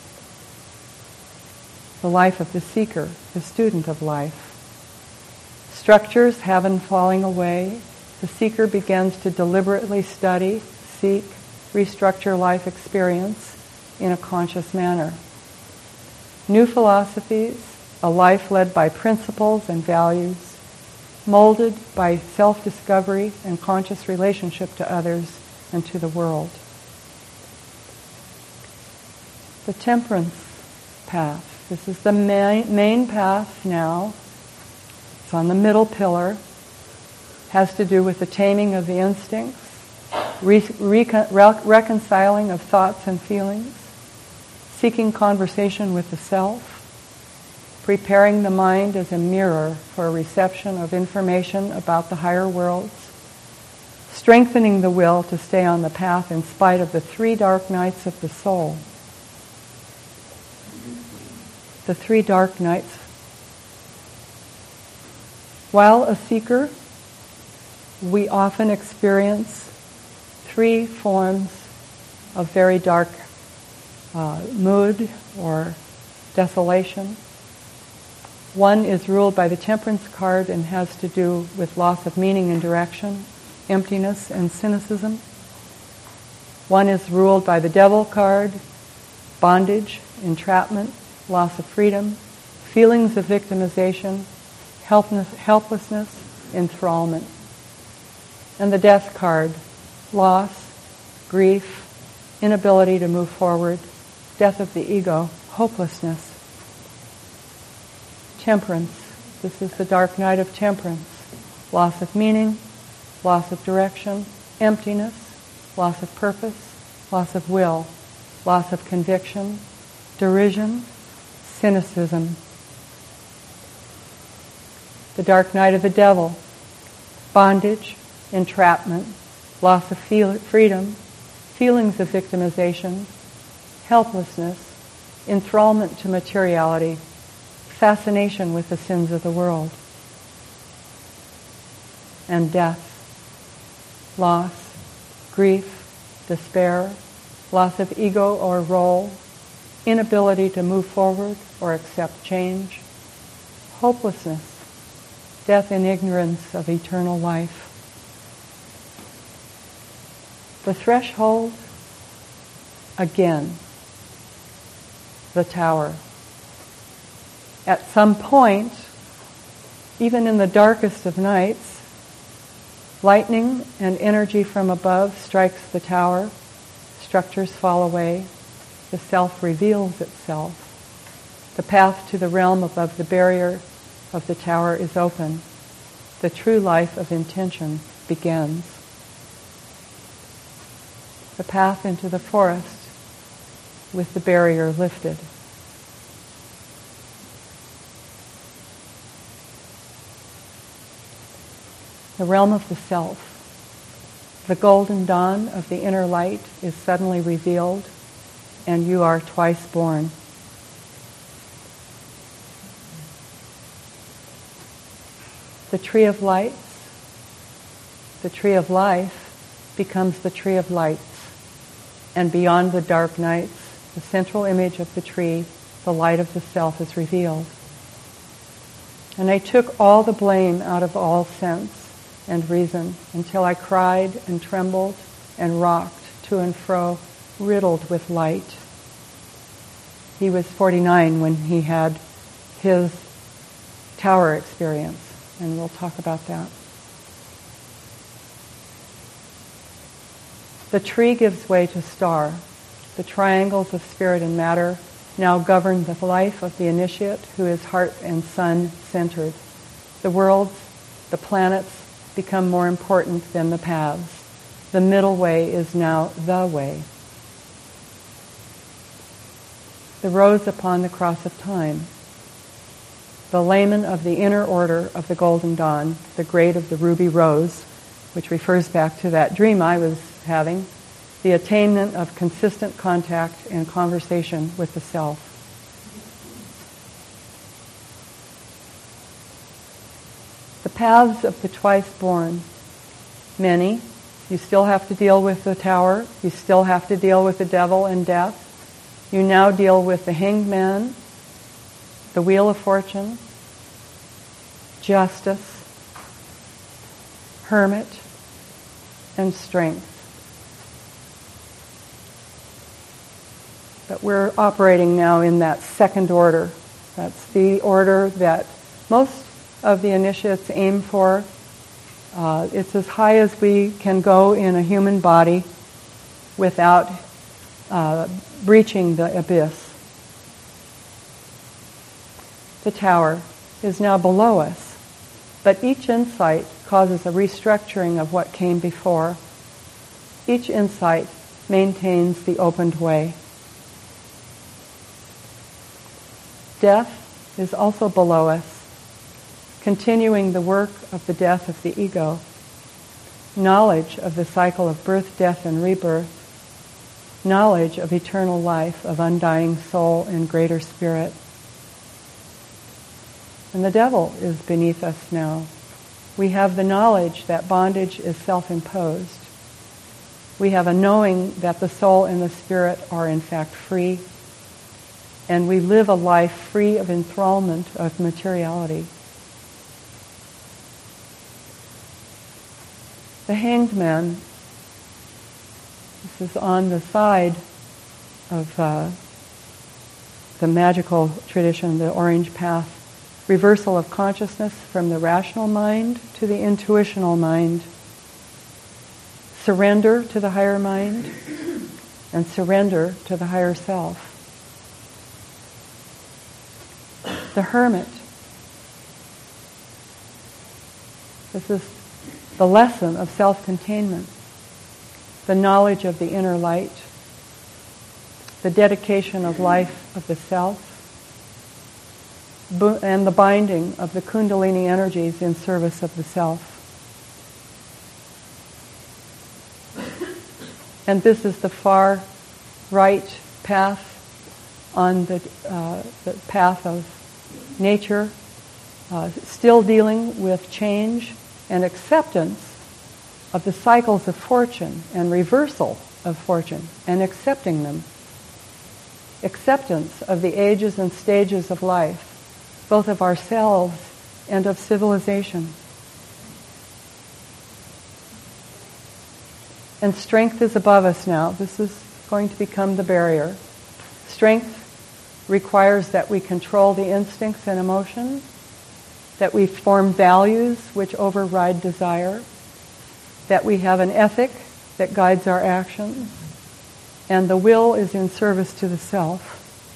The life of the seeker, the student of life. Structures having falling away, the seeker begins to deliberately study, seek, restructure life experience in a conscious manner. New philosophies, a life led by principles and values, molded by self-discovery and conscious relationship to others and to the world. The Temperance path. This is the main path now. It's on the middle pillar. Has to do with the taming of the instincts, reconciling of thoughts and feelings, seeking conversation with the self, preparing the mind as a mirror for a reception of information about the higher worlds, strengthening the will to stay on the path in spite of the 3 dark nights of the soul. The 3 dark nights. While a seeker, we often experience 3 forms of very dark mood or desolation. One is ruled by the Temperance card and has to do with loss of meaning and direction, emptiness and cynicism. One is ruled by the Devil card, bondage, entrapment, loss of freedom, feelings of victimization, helplessness, enthrallment. And the Death card, loss, grief, inability to move forward, death of the ego, hopelessness. Temperance, this is the dark night of temperance. Loss of meaning, loss of direction, emptiness, loss of purpose, loss of will, loss of conviction, derision, cynicism. The dark night of the devil, bondage, entrapment, loss of freedom, feelings of victimization, helplessness, enthrallment to materiality, fascination with the sins of the world, and death, loss, grief, despair, loss of ego or role, inability to move forward or accept change, hopelessness, death in ignorance of eternal life. The threshold, again, the tower. At some point, even in the darkest of nights, lightning and energy from above strikes the tower, structures fall away, the self reveals itself. The path to the realm above the barrier of the tower is open. The true life of intention begins. The path into the forest with the barrier lifted. The realm of the self. The golden dawn of the inner light is suddenly revealed, and you are twice born. The tree of lights, the tree of life, becomes the tree of lights, and beyond the dark nights, the central image of the tree, the light of the self, is revealed. And I took all the blame out of all sense and reason until I cried and trembled and rocked to and fro, riddled with light. He was 49 when he had his tower experience, and we'll talk about that. The tree gives way to star. The triangles of spirit and matter now govern the life of the initiate, who is heart and sun centered. The worlds, the planets, become more important than the paths. The middle way is now the way. The rose upon the cross of time. The layman of the inner order of the golden dawn, the grade of the ruby rose, which refers back to that dream I was having, the attainment of consistent contact and conversation with the self. The paths of the twice born. Many. You still have to deal with the tower. You still have to deal with the devil and death. You now deal with the hanged man, the wheel of fortune, justice, hermit, and strength. But we're operating now in that second order. That's the order that most of the initiates aim for. It's as high as we can go in a human body without breaching the abyss. The tower is now below us, but each insight causes a restructuring of what came before. Each insight maintains the opened way. Death is also below us, continuing the work of the death of the ego, knowledge of the cycle of birth, death, and rebirth, knowledge of eternal life, of undying soul and greater spirit. And the devil is beneath us now. We have the knowledge that bondage is self-imposed. We have a knowing that the soul and the spirit are in fact free, and we live a life free of enthrallment of materiality. The hanged man, this is on the side of the magical tradition, the orange path, reversal of consciousness from the rational mind to the intuitional mind, surrender to the higher mind, and surrender to the higher self. The hermit. This is the lesson of self-containment, the knowledge of the inner light, the dedication of life of the self, and the binding of the Kundalini energies in service of the self. And this is the far right path on the path of nature, still dealing with change and acceptance of the cycles of fortune and reversal of fortune and accepting them. Acceptance of the ages and stages of life, both of ourselves and of civilization. And strength is above us now. This is going to become the barrier. Strength requires that we control the instincts and emotions, that we form values which override desire, that we have an ethic that guides our actions, and the will is in service to the self.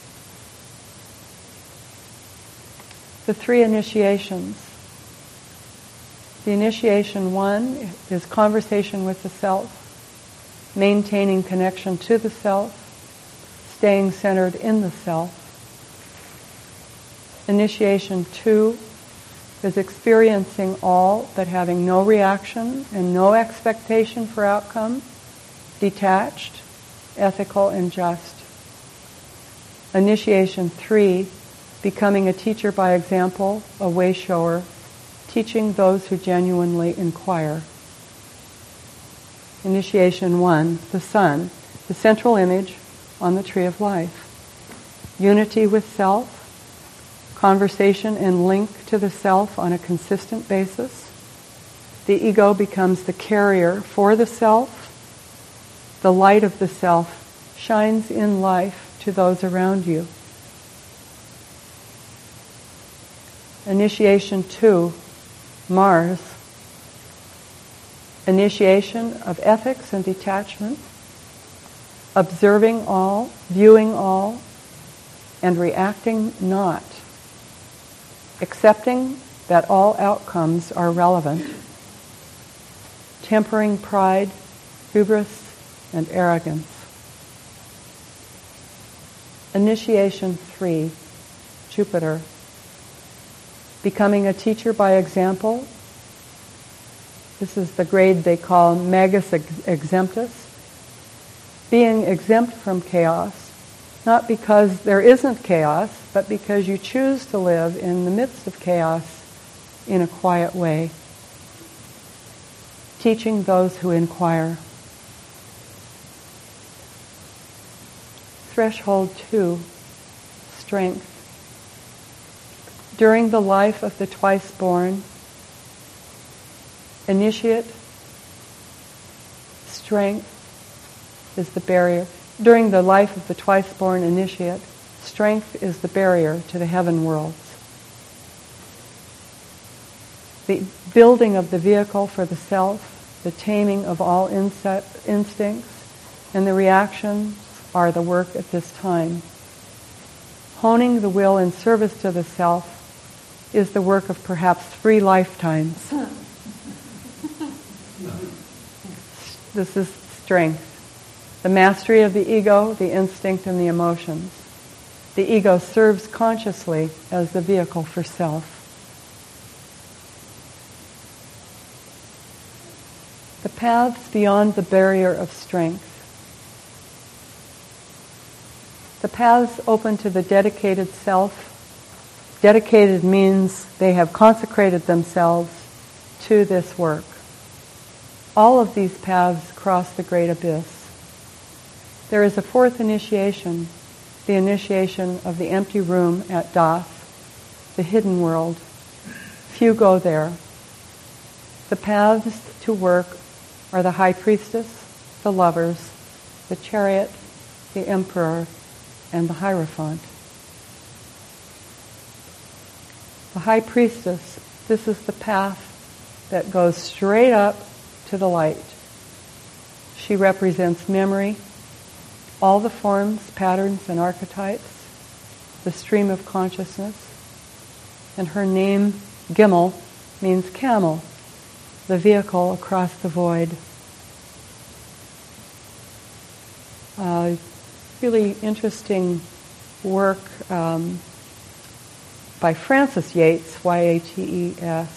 The three initiations. The initiation 1 is conversation with the self, maintaining connection to the self, staying centered in the self. Initiation 2 is experiencing all but having no reaction and no expectation for outcome, detached, ethical, and just. Initiation 3, becoming a teacher by example, a way shower, teaching those who genuinely inquire. Initiation 1, the sun, the central image on the tree of life. Unity with self, conversation and link to the self on a consistent basis. The ego becomes the carrier for the self. The light of the self shines in life to those around you. Initiation 2, Mars. Initiation of ethics and detachment, observing all, viewing all, and reacting not, accepting that all outcomes are relevant, tempering pride, hubris, and arrogance. Initiation 3, Jupiter. Becoming a teacher by example. This is the grade they call magus exemptus. Being exempt from chaos, not because there isn't chaos, but because you choose to live in the midst of chaos in a quiet way. Teaching those who inquire. Threshold 2, strength. During the life of the twice-born, initiate, strength is the barrier. During the life of the twice-born initiate, strength is the barrier to the heaven worlds. The building of the vehicle for the self, the taming of all instincts, and the reactions are the work at this time. Honing the will in service to the self is the work of perhaps 3 lifetimes. This is strength. The mastery of the ego, the instinct, and the emotions. The ego serves consciously as the vehicle for self. The paths beyond the barrier of strength. The paths open to the dedicated self. Dedicated means they have consecrated themselves to this work. All of these paths cross the great abyss. There is a 4th initiation, the initiation of the empty room at Dath, the hidden world. Few go there. The paths to work are the high priestess, the lovers, the chariot, the emperor, and the hierophant. The high priestess, this is the path that goes straight up to the light. She represents memory, all the forms, patterns, and archetypes, the stream of consciousness, and her name, Gimel, means camel, the vehicle across the void. Really interesting work by Frances Yates, Yates.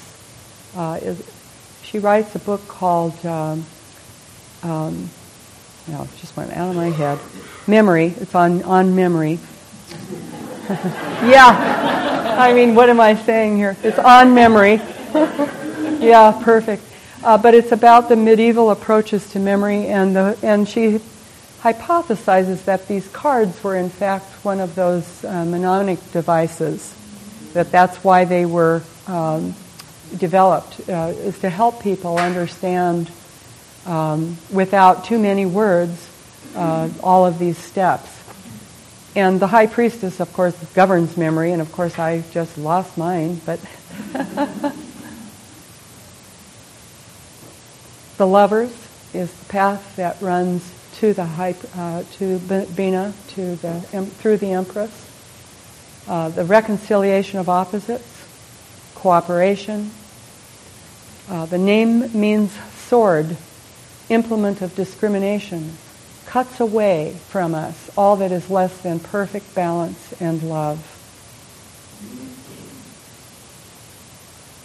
She writes a book called, it just went out of my head, Memory. It's on memory. Yeah, I mean, what am I saying here? It's on memory. Yeah, perfect. But it's about the medieval approaches to memory, and she hypothesizes that these cards were in fact one of those mnemonic devices, that's why they were developed, is to help people understand without too many words all of these steps. And the high priestess, of course, governs memory, and of course I just lost mine, but the lovers is the path that runs to the to Bina, through the Empress. The reconciliation of opposites, cooperation. The name means sword, implement of discrimination, cuts away from us all that is less than perfect balance and love.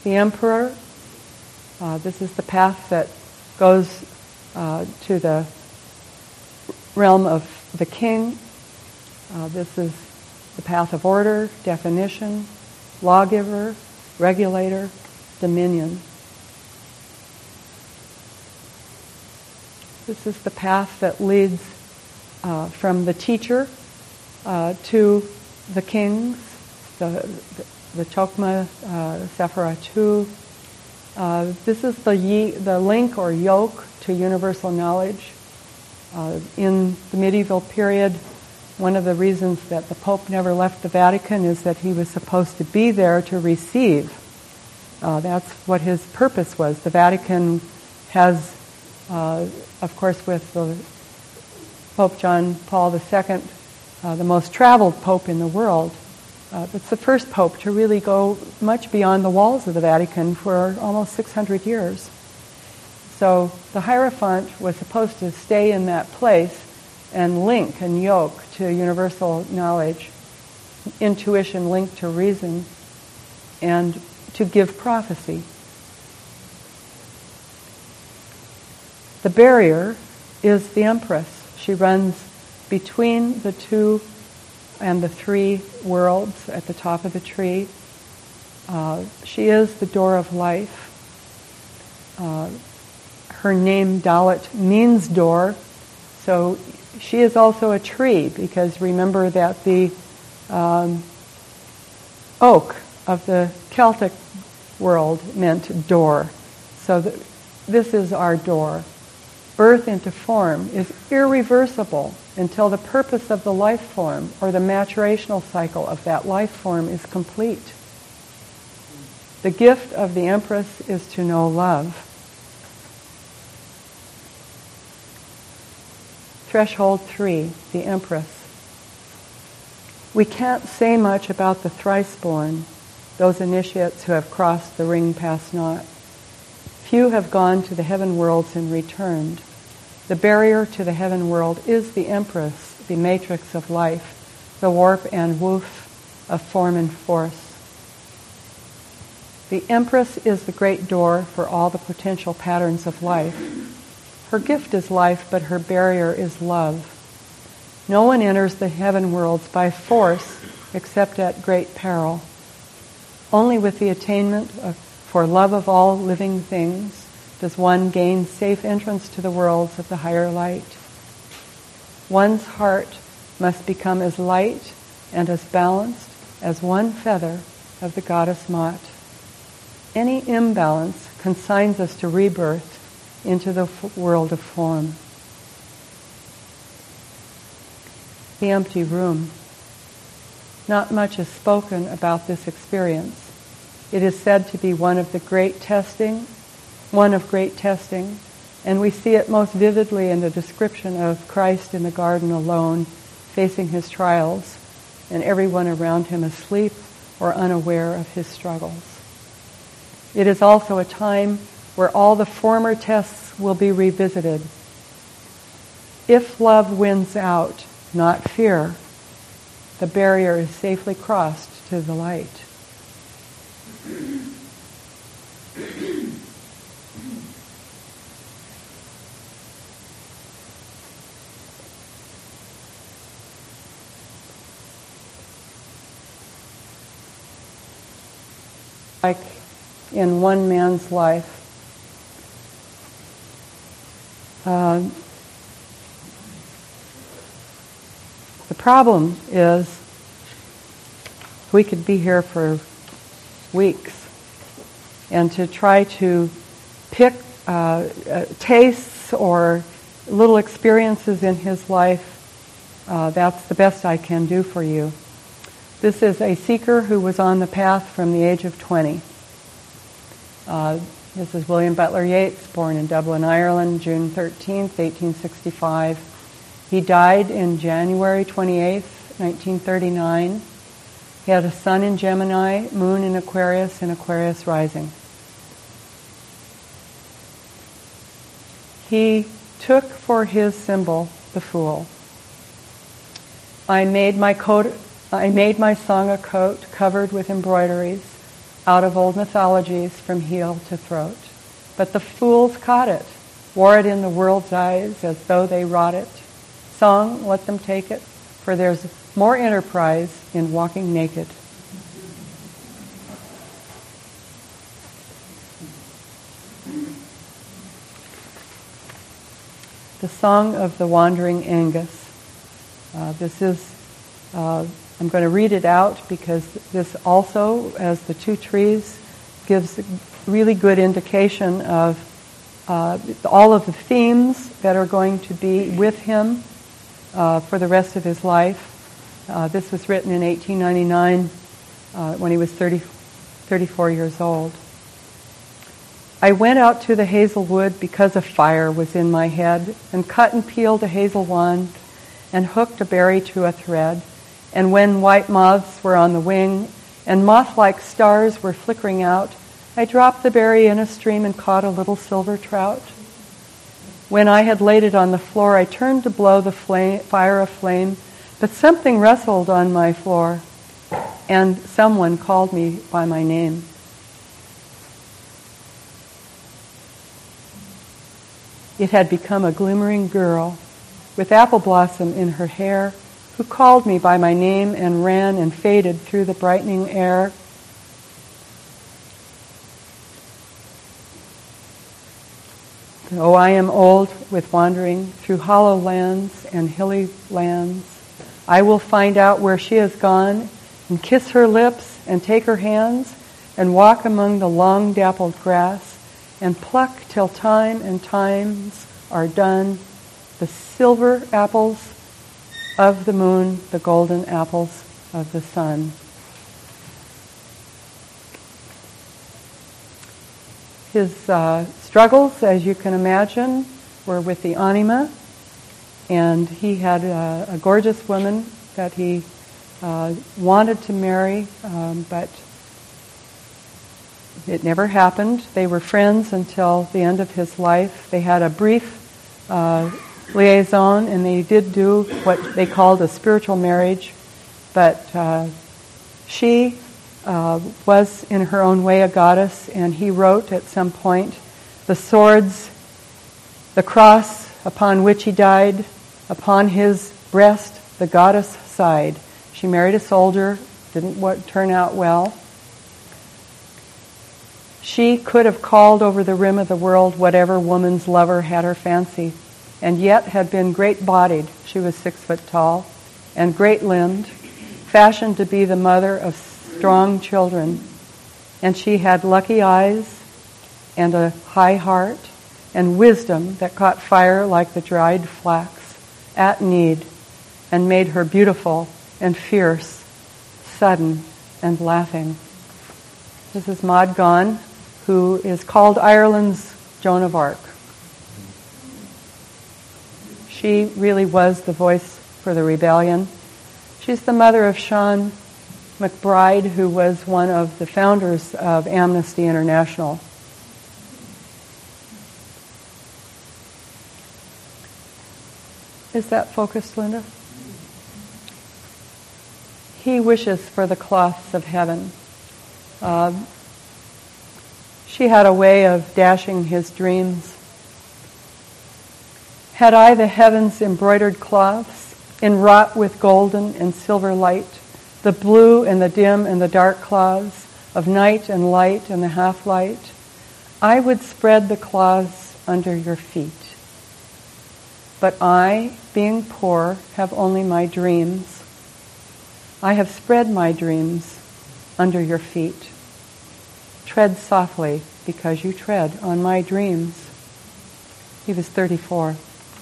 the emperor. This is the path that goes to the realm of the king. This is the path of order, definition, lawgiver, regulator, dominion. This is the path that leads from the teacher to the kings, the Chokmah, Sephiratu. This is the link or yoke to universal knowledge. In the medieval period, one of the reasons that the Pope never left the Vatican is that he was supposed to be there to receive. That's what his purpose was. The Vatican has, of course, with the Pope John Paul II, the most traveled Pope in the world. It's the first Pope to really go much beyond the walls of the Vatican for almost 600 years. So the Hierophant was supposed to stay in that place and link and yoke to universal knowledge, intuition linked to reason, and to give prophecy. The barrier is the Empress. She runs between the two and the three worlds at the top of the tree. She is the door of life. Her name Dalit means door, so she is also a tree, because remember that the oak of the Celtic world meant door. So this is our door. Birth into form is irreversible until the purpose of the life form or the maturational cycle of that life form is complete. The gift of the Empress is to know love. Threshold 3, the Empress. We can't say much about the thrice-born, those initiates who have crossed the ring past naught. Few have gone to the heaven worlds and returned. The barrier to the heaven world is the Empress, the matrix of life, the warp and woof of form and force. The Empress is the great door for all the potential patterns of life. Her gift is life, but her barrier is love. No one enters the heaven worlds by force except at great peril. Only with the attainment for love of all living things does one gain safe entrance to the worlds of the higher light. One's heart must become as light and as balanced as one feather of the goddess Maat. Any imbalance consigns us to rebirth into the world of form. The empty room. Not much is spoken about this experience. It is said to be one of great testing, and we see it most vividly in the description of Christ in the garden alone, facing his trials, and everyone around him asleep or unaware of his struggles. It is also a time where all the former tests will be revisited. If love wins out, not fear, the barrier is safely crossed to the light. Like in one man's life, the problem is we could be here for weeks, and to try to pick tastes or little experiences in his life, that's the best I can do for you. This is a seeker who was on the path from the age of 20. This is William Butler Yeats, born in Dublin, Ireland, June 13th, 1865. He died in January 28th, 1939. He had a sun in Gemini, moon in Aquarius, and Aquarius rising. He took for his symbol the Fool. I made my song a coat covered with embroideries. out of old mythologies from heel to throat. But the fools caught it, wore it in the world's eyes as though they wrought it. Song, let them take it, for there's more enterprise in walking naked. The Song of the Wandering Angus. I'm going to read it out because this also, as the two trees, gives a really good indication of all of the themes that are going to be with him for the rest of his life. This was written in 1899 when he was 34 years old. I went out to the hazel wood because a fire was in my head, and cut and peeled a hazel wand, and hooked a berry to a thread. And when white moths were on the wing, and moth-like stars were flickering out, I dropped the berry in a stream and caught a little silver trout. When I had laid it on the floor, I turned to blow the fire aflame, but something rustled on my floor, and someone called me by my name. It had become a glimmering girl with apple blossom in her hair, who called me by my name and ran and faded through the brightening air. Though I am old with wandering through hollow lands and hilly lands, I will find out where she has gone and kiss her lips and take her hands and walk among the long dappled grass and pluck till time and times are done the silver apples of the moon, the golden apples of the sun. His struggles, as you can imagine, were with the anima, and he had a gorgeous woman that he wanted to marry, but it never happened. They were friends until the end of his life. They had a brief liaison, and they did do what they called a spiritual marriage, but she was in her own way a goddess, and he wrote at some point, the swords, the cross upon which he died, upon his breast the goddess sighed. She married a soldier, didn't turn out well. She could have called over the rim of the world whatever woman's lover had her fancy, and yet had been great-bodied. She was 6 foot tall, and great-limbed, fashioned to be the mother of strong children. And she had lucky eyes, and a high heart, and wisdom that caught fire like the dried flax at need, and made her beautiful and fierce, sudden and laughing. This is Maud Gonne, who is called Ireland's Joan of Arc. She really was the voice for the rebellion. She's the mother of Sean McBride, who was one of the founders of Amnesty International. Is that focused, Linda? He wishes for the cloths of heaven. She had a way of dashing his dreams. Had I the heavens embroidered cloths, enwrought with golden and silver light, the blue and the dim and the dark cloths of night and light and the half-light, I would spread the cloths under your feet. But I, being poor, have only my dreams. I have spread my dreams under your feet. Tread softly, because you tread on my dreams. He was 34.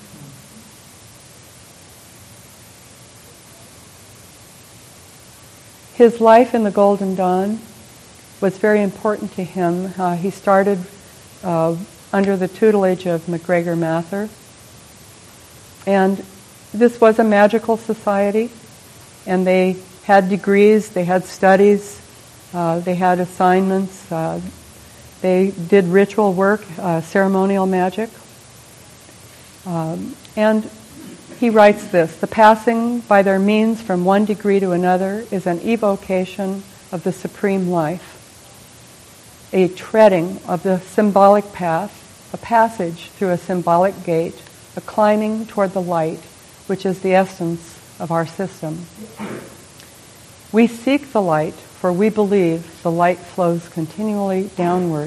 His life in the Golden Dawn was very important to him. He started under the tutelage of MacGregor Mather. And this was a magical society, and they had degrees, they had studies, they had assignments, they did ritual work, ceremonial magic. And he writes this: the passing by their means from one degree to another is an evocation of the supreme life. a treading of the symbolic path, a passage through a symbolic gate, a climbing toward the light, which is the essence of our system. We seek the light, for we believe the light flows continually downward.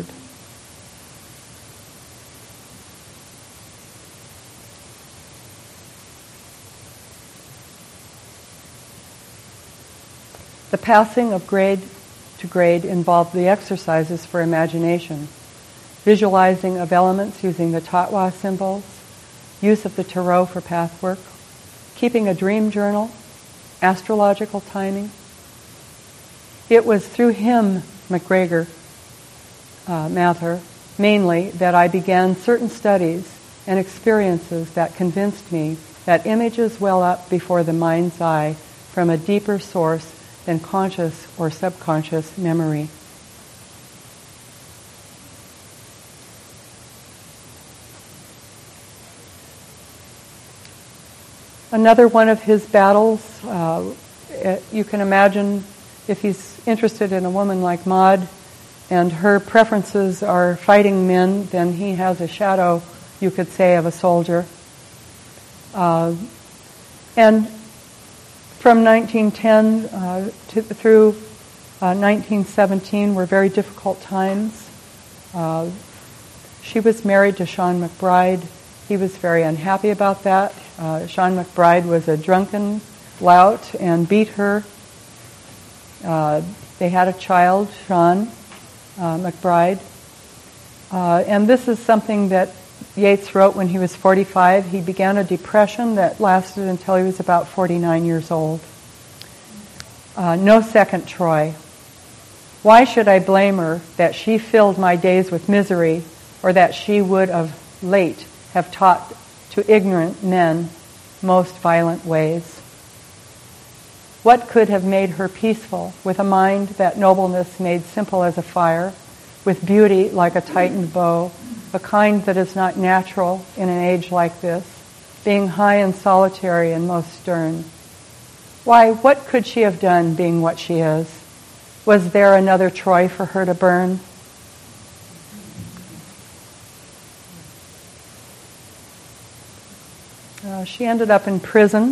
The passing of grade to grade involved the exercises for imagination, visualizing of elements using the Tatwa symbols, use of the tarot for pathwork, keeping a dream journal, astrological timing. It was through him, MacGregor Mather, mainly, that I began certain studies and experiences that convinced me that images well up before the mind's eye from a deeper source than conscious or subconscious memory. Another one of his battles, you can imagine if he's interested in a woman like Maud and her preferences are fighting men, then he has a shadow, you could say, of a soldier. And from 1910 through 1917 were very difficult times. She was married to Sean McBride. He was very unhappy about that. Sean McBride was a drunken lout and beat her. They had a child, Sean McBride. And this is something that Yeats wrote when he was 45. He began a depression that lasted until he was about 49 years old. No second Troy. Why should I blame her that she filled my days with misery, or that she would of late have taught to ignorant men most violent ways? What could have made her peaceful, with a mind that nobleness made simple as a fire, with beauty like a tightened bow, a kind that is not natural in an age like this, being high and solitary and most stern? Why, what could she have done, being what she is? Was there another Troy for her to burn? She ended up in prison.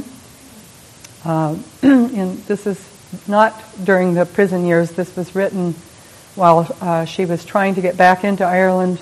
This is not during the prison years. This was written while she was trying to get back into Ireland.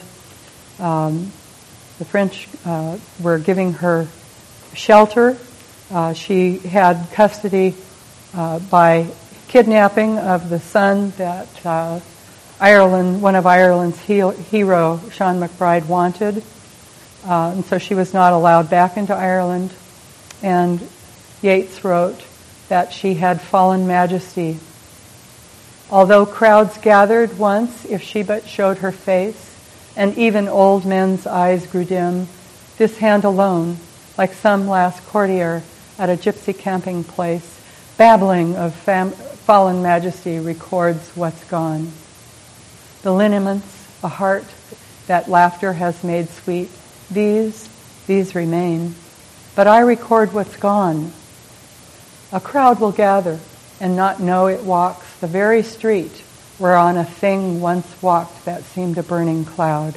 The French were giving her shelter. She had custody by kidnapping of the son that one of Ireland's hero, Sean McBride, wanted. And so she was not allowed back into Ireland. And Yeats wrote that she had fallen majesty. Although crowds gathered once, if she but showed her face, and even old men's eyes grew dim, this hand alone, like some last courtier at a gypsy camping place, babbling of fallen majesty, records what's gone. The lineaments, a heart that laughter has made sweet, these remain. But I record what's gone. A crowd will gather and not know it walks the very street whereon a thing once walked that seemed a burning cloud.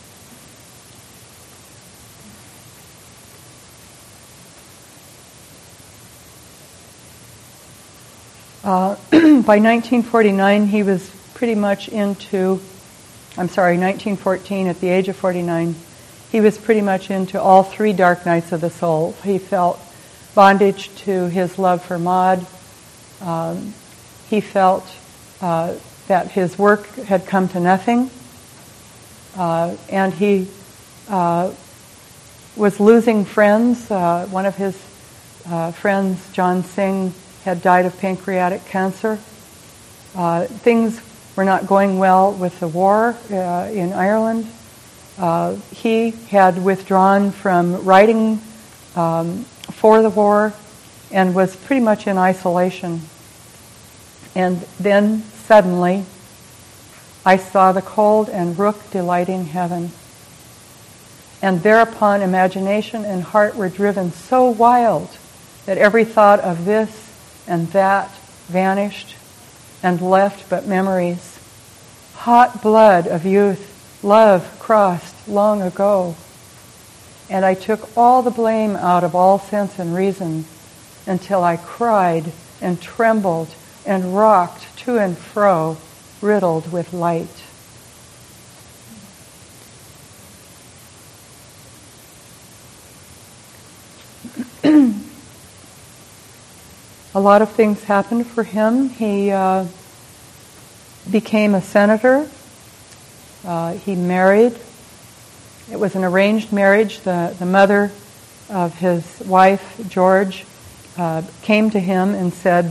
By 1949, he was pretty much 1914, at the age of 49, he was pretty much into all three dark nights of the soul. He felt bondage to his love for Maud. He felt that his work had come to nothing. And he was losing friends. One of his friends, John Singh, had died of pancreatic cancer. Things were not going well with the war in Ireland. He had withdrawn from writing for the war and was pretty much in isolation. And then suddenly I saw the cold and rook delighting heaven. And thereupon imagination and heart were driven so wild that every thought of this and that vanished and left but memories. hot blood of youth, love crossed long ago. And I took all the blame out of all sense and reason until I cried and trembled and rocked to and fro, riddled with light. A lot of things happened for him. He became a senator. He married. It was an arranged marriage. The mother of his wife, George, came to him and said,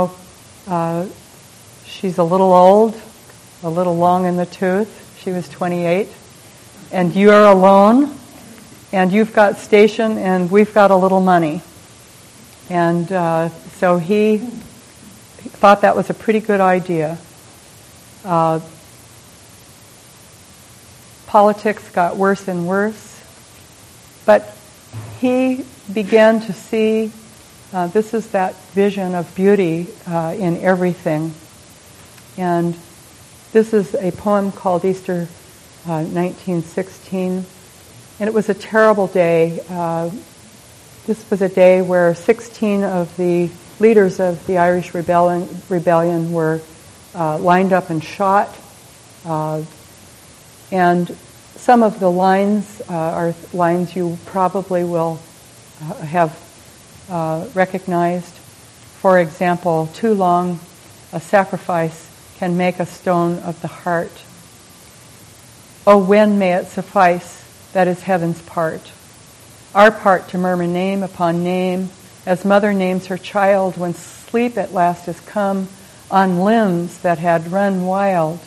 she's a little old, a little long in the tooth. She was 28. And you're alone, and you've got station, and we've got a little money. And so he thought that was a pretty good idea. Politics got worse and worse, but he began to see, this is that vision of beauty in everything. And this is a poem called Easter 1916, and it was a terrible day. This was a day where 16 of the leaders of the Irish rebellion were lined up and shot. And some of the lines are lines you probably will have recognized. For example, too long a sacrifice can make a stone of the heart. Oh, when may it suffice, that is heaven's part. Our part to murmur name upon name, as mother names her child when sleep at last has come on limbs that had run wild.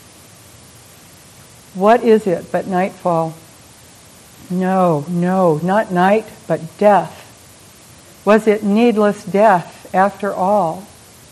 What is it but nightfall? No, not night, but death. Was it needless death after all?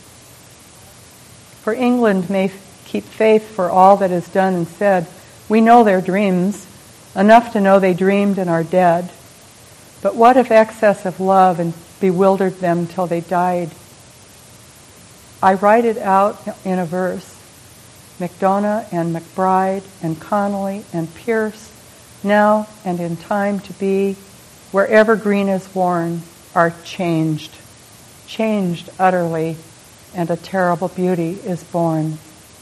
For England may keep faith for all that is done and said. We know their dreams, enough to know they dreamed and are dead. But what if excess of love and bewildered them till they died? I write it out in a verse. MacDonough and McBride and Connolly and Pierce, now and in time to be, wherever green is worn, are changed utterly, and a terrible beauty is born.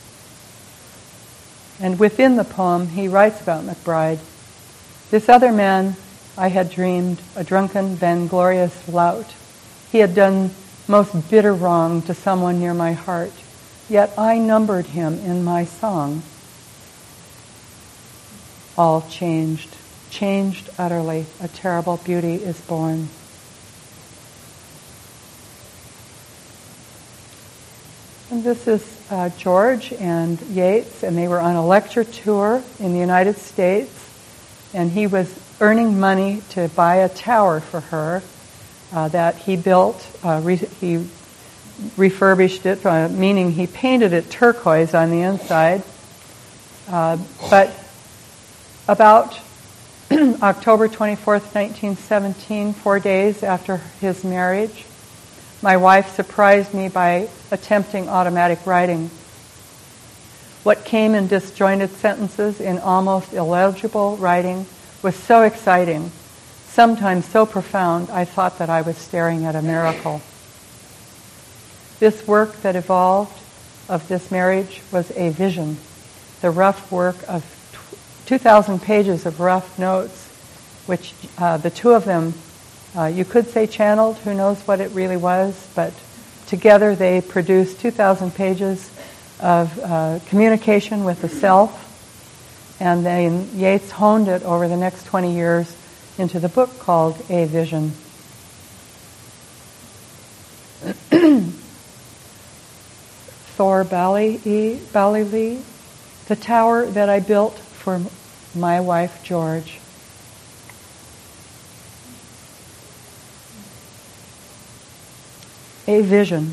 And within the poem, he writes about McBride. This other man I had dreamed, a drunken, vainglorious lout. He had done most bitter wrong to someone near my heart, yet I numbered him in my song. All changed utterly, a terrible beauty is born. And this is George and Yeats, and they were on a lecture tour in the United States, and he was earning money to buy a tower for her that he built. He refurbished it, meaning he painted it turquoise on the inside. But about October 24th, 1917, 4 days after his marriage, my wife surprised me by attempting automatic writing. What came in disjointed sentences, in almost illegible writing, was so exciting, sometimes so profound, I thought that I was staring at a miracle. This work that evolved of this marriage was a vision, the rough work of 2,000 pages of rough notes, which the two of them, you could say channeled, who knows what it really was, but together they produced 2,000 pages of communication with the self, and then Yeats honed it over the next 20 years into the book called A Vision. Thor Ballylee, the tower that I built for my wife George. A vision.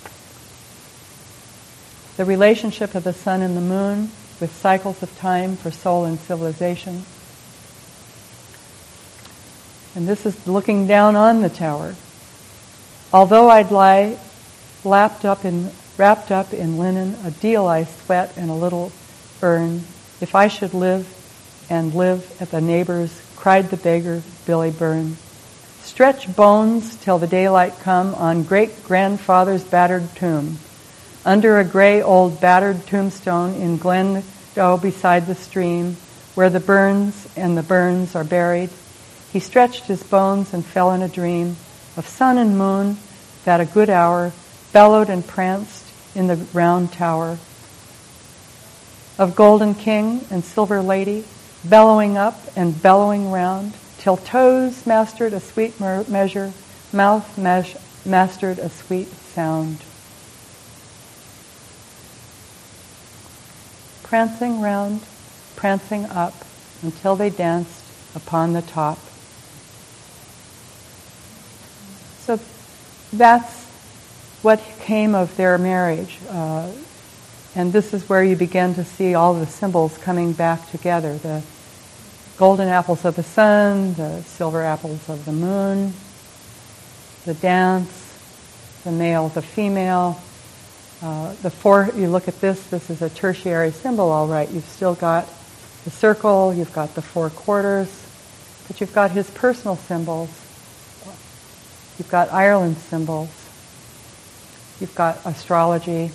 The relationship of the sun and the moon with cycles of time for soul and civilization. And this is looking down on the tower. Although I'd lie wrapped up in linen, a deal I sweat, and a little burn. If I should live and live at the neighbor's, cried the beggar, Billy Byrne. Stretch bones till the daylight come on great-grandfather's battered tomb. Under a gray old battered tombstone in Glendo beside the stream, where the Burns and the Burns are buried, he stretched his bones and fell in a dream of sun and moon that a good hour bellowed and pranced in the round tower, of golden king and silver lady bellowing up and bellowing round, till toes mastered a sweet measure, mouth mastered a sweet sound. Prancing round, prancing up, until they danced upon the top. So that's what came of their marriage. And this is where you begin to see all the symbols coming back together. The golden apples of the sun, the silver apples of the moon, the dance, the male, the female. You look at this is a tertiary symbol, all right. You've still got the circle, you've got the 4 quarters, but you've got his personal symbols. You've got Ireland's symbols. You've got astrology.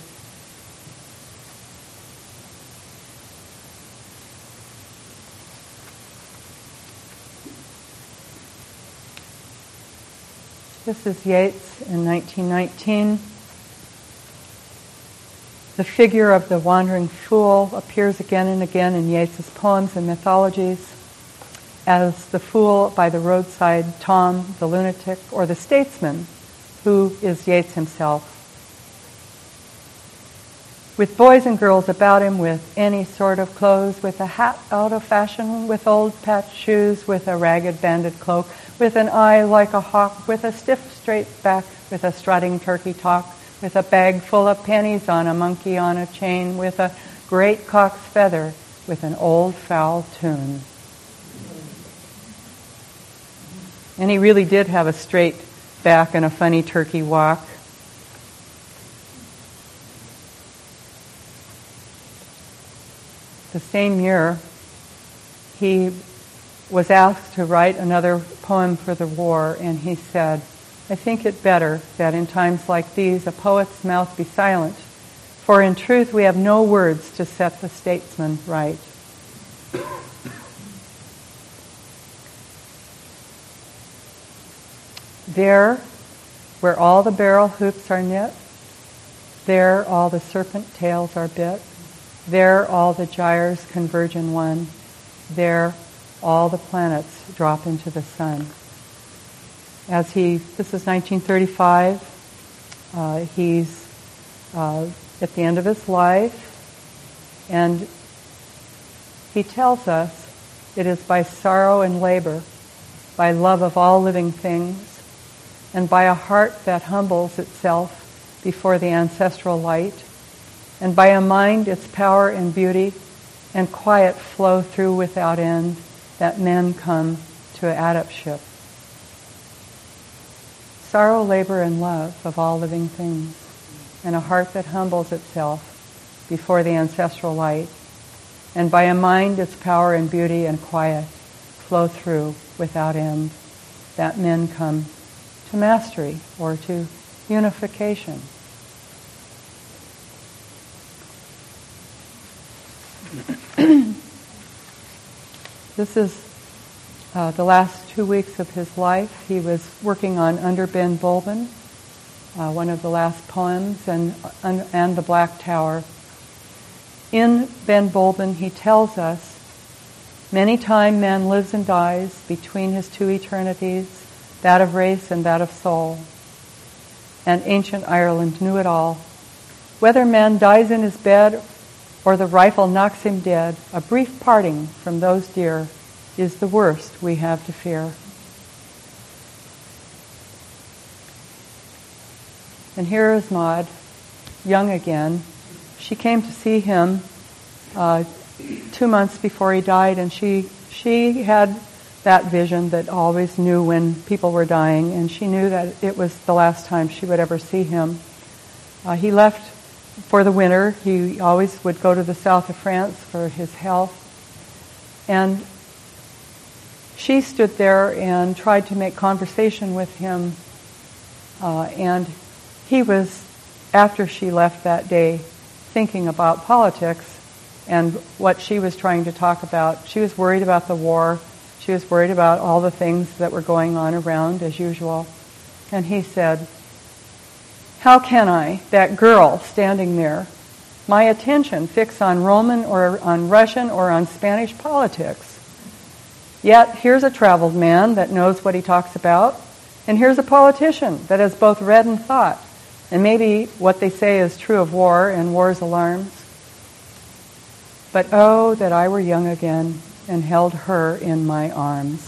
This is Yeats in 1919. The figure of the wandering fool appears again and again in Yeats's poems and mythologies as the fool by the roadside, Tom, the lunatic, or the statesman, who is Yeats himself. With boys and girls about him with any sort of clothes, with a hat out of fashion, with old patched shoes, with a ragged banded cloak, with an eye like a hawk, with a stiff straight back, with a strutting turkey talk, with a bag full of pennies on a monkey on a chain, with a great cock's feather, with an old foul tune. And he really did have a straight back and a funny turkey walk. The same year, he was asked to write another poem for the war, and he said, I think it better that in times like these a poet's mouth be silent, for in truth we have no words to set the statesman right. There, where all the barrel hoops are knit, there all the serpent tails are bit, there all the gyres converge in one, there all the planets drop into the sun. This is 1935, he's at the end of his life, and he tells us it is by sorrow and labor, by love of all living things, and by a heart that humbles itself before the ancestral light, and by a mind its power and beauty and quiet flow through without end, that men come to adeptship. Sorrow, labor, and love of all living things, and a heart that humbles itself before the ancestral light, and by a mind its power and beauty and quiet flow through without end, that men come to mastery or to unification. This is the last 2 weeks of his life. He was working on Under Ben Bulben, one of the last poems, and the Black Tower. In Ben Bulben, he tells us, many time man lives and dies between his two eternities, that of race and that of soul. And ancient Ireland knew it all. Whether man dies in his bed or the rifle knocks him dead, a brief parting from those dear is the worst we have to fear. And here is Maud, young again. She came to see him 2 months before he died, and she had that vision that always knew when people were dying, and she knew that it was the last time she would ever see him. He left for the winter. He always would go to the south of France for his health. And she stood there and tried to make conversation with him. And he was, after she left that day, thinking about politics and what she was trying to talk about. She was worried about the war. She was worried about all the things that were going on around, as usual. And he said, "How can I, that girl standing there, my attention fix on Roman or on Russian or on Spanish politics? Yet here's a traveled man that knows what he talks about, and here's a politician that has both read and thought, and maybe what they say is true of war and war's alarms. But oh, that I were young again and held her in my arms."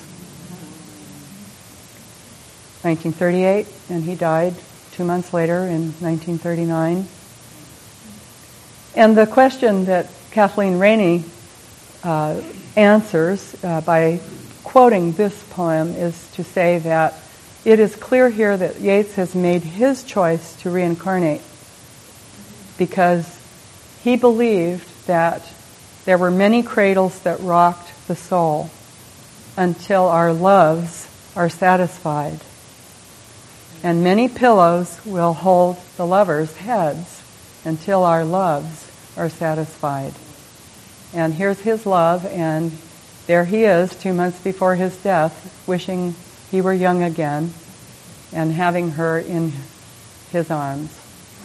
1938, and he died 2 months later in 1939. And the question that Kathleen Rainey answers by quoting this poem is to say that it is clear here that Yeats has made his choice to reincarnate because he believed that there were many cradles that rocked the soul until our loves are satisfied, and many pillows will hold the lovers' heads until our loves are satisfied. And here's his love, and there he is 2 months before his death, wishing he were young again and having her in his arms.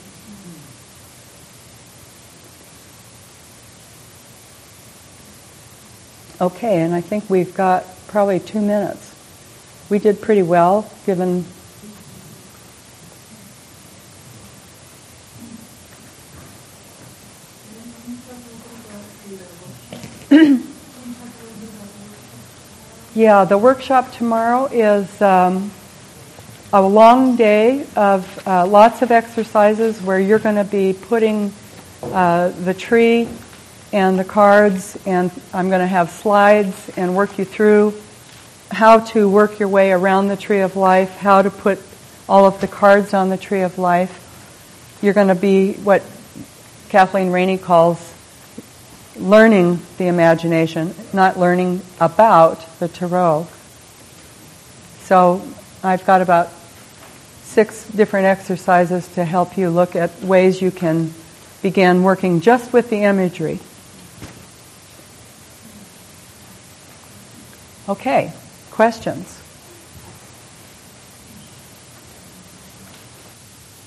Okay, and I think we've got probably 2 minutes. We did pretty well, given... Yeah, the workshop tomorrow is a long day of lots of exercises where you're going to be putting the tree and the cards, and I'm going to have slides and work you through how to work your way around the tree of life, how to put all of the cards on the tree of life. You're going to be what Kathleen Rainey calls learning the imagination, not learning about the tarot. So I've got about 6 different exercises to help you look at ways you can begin working just with the imagery. Okay, questions?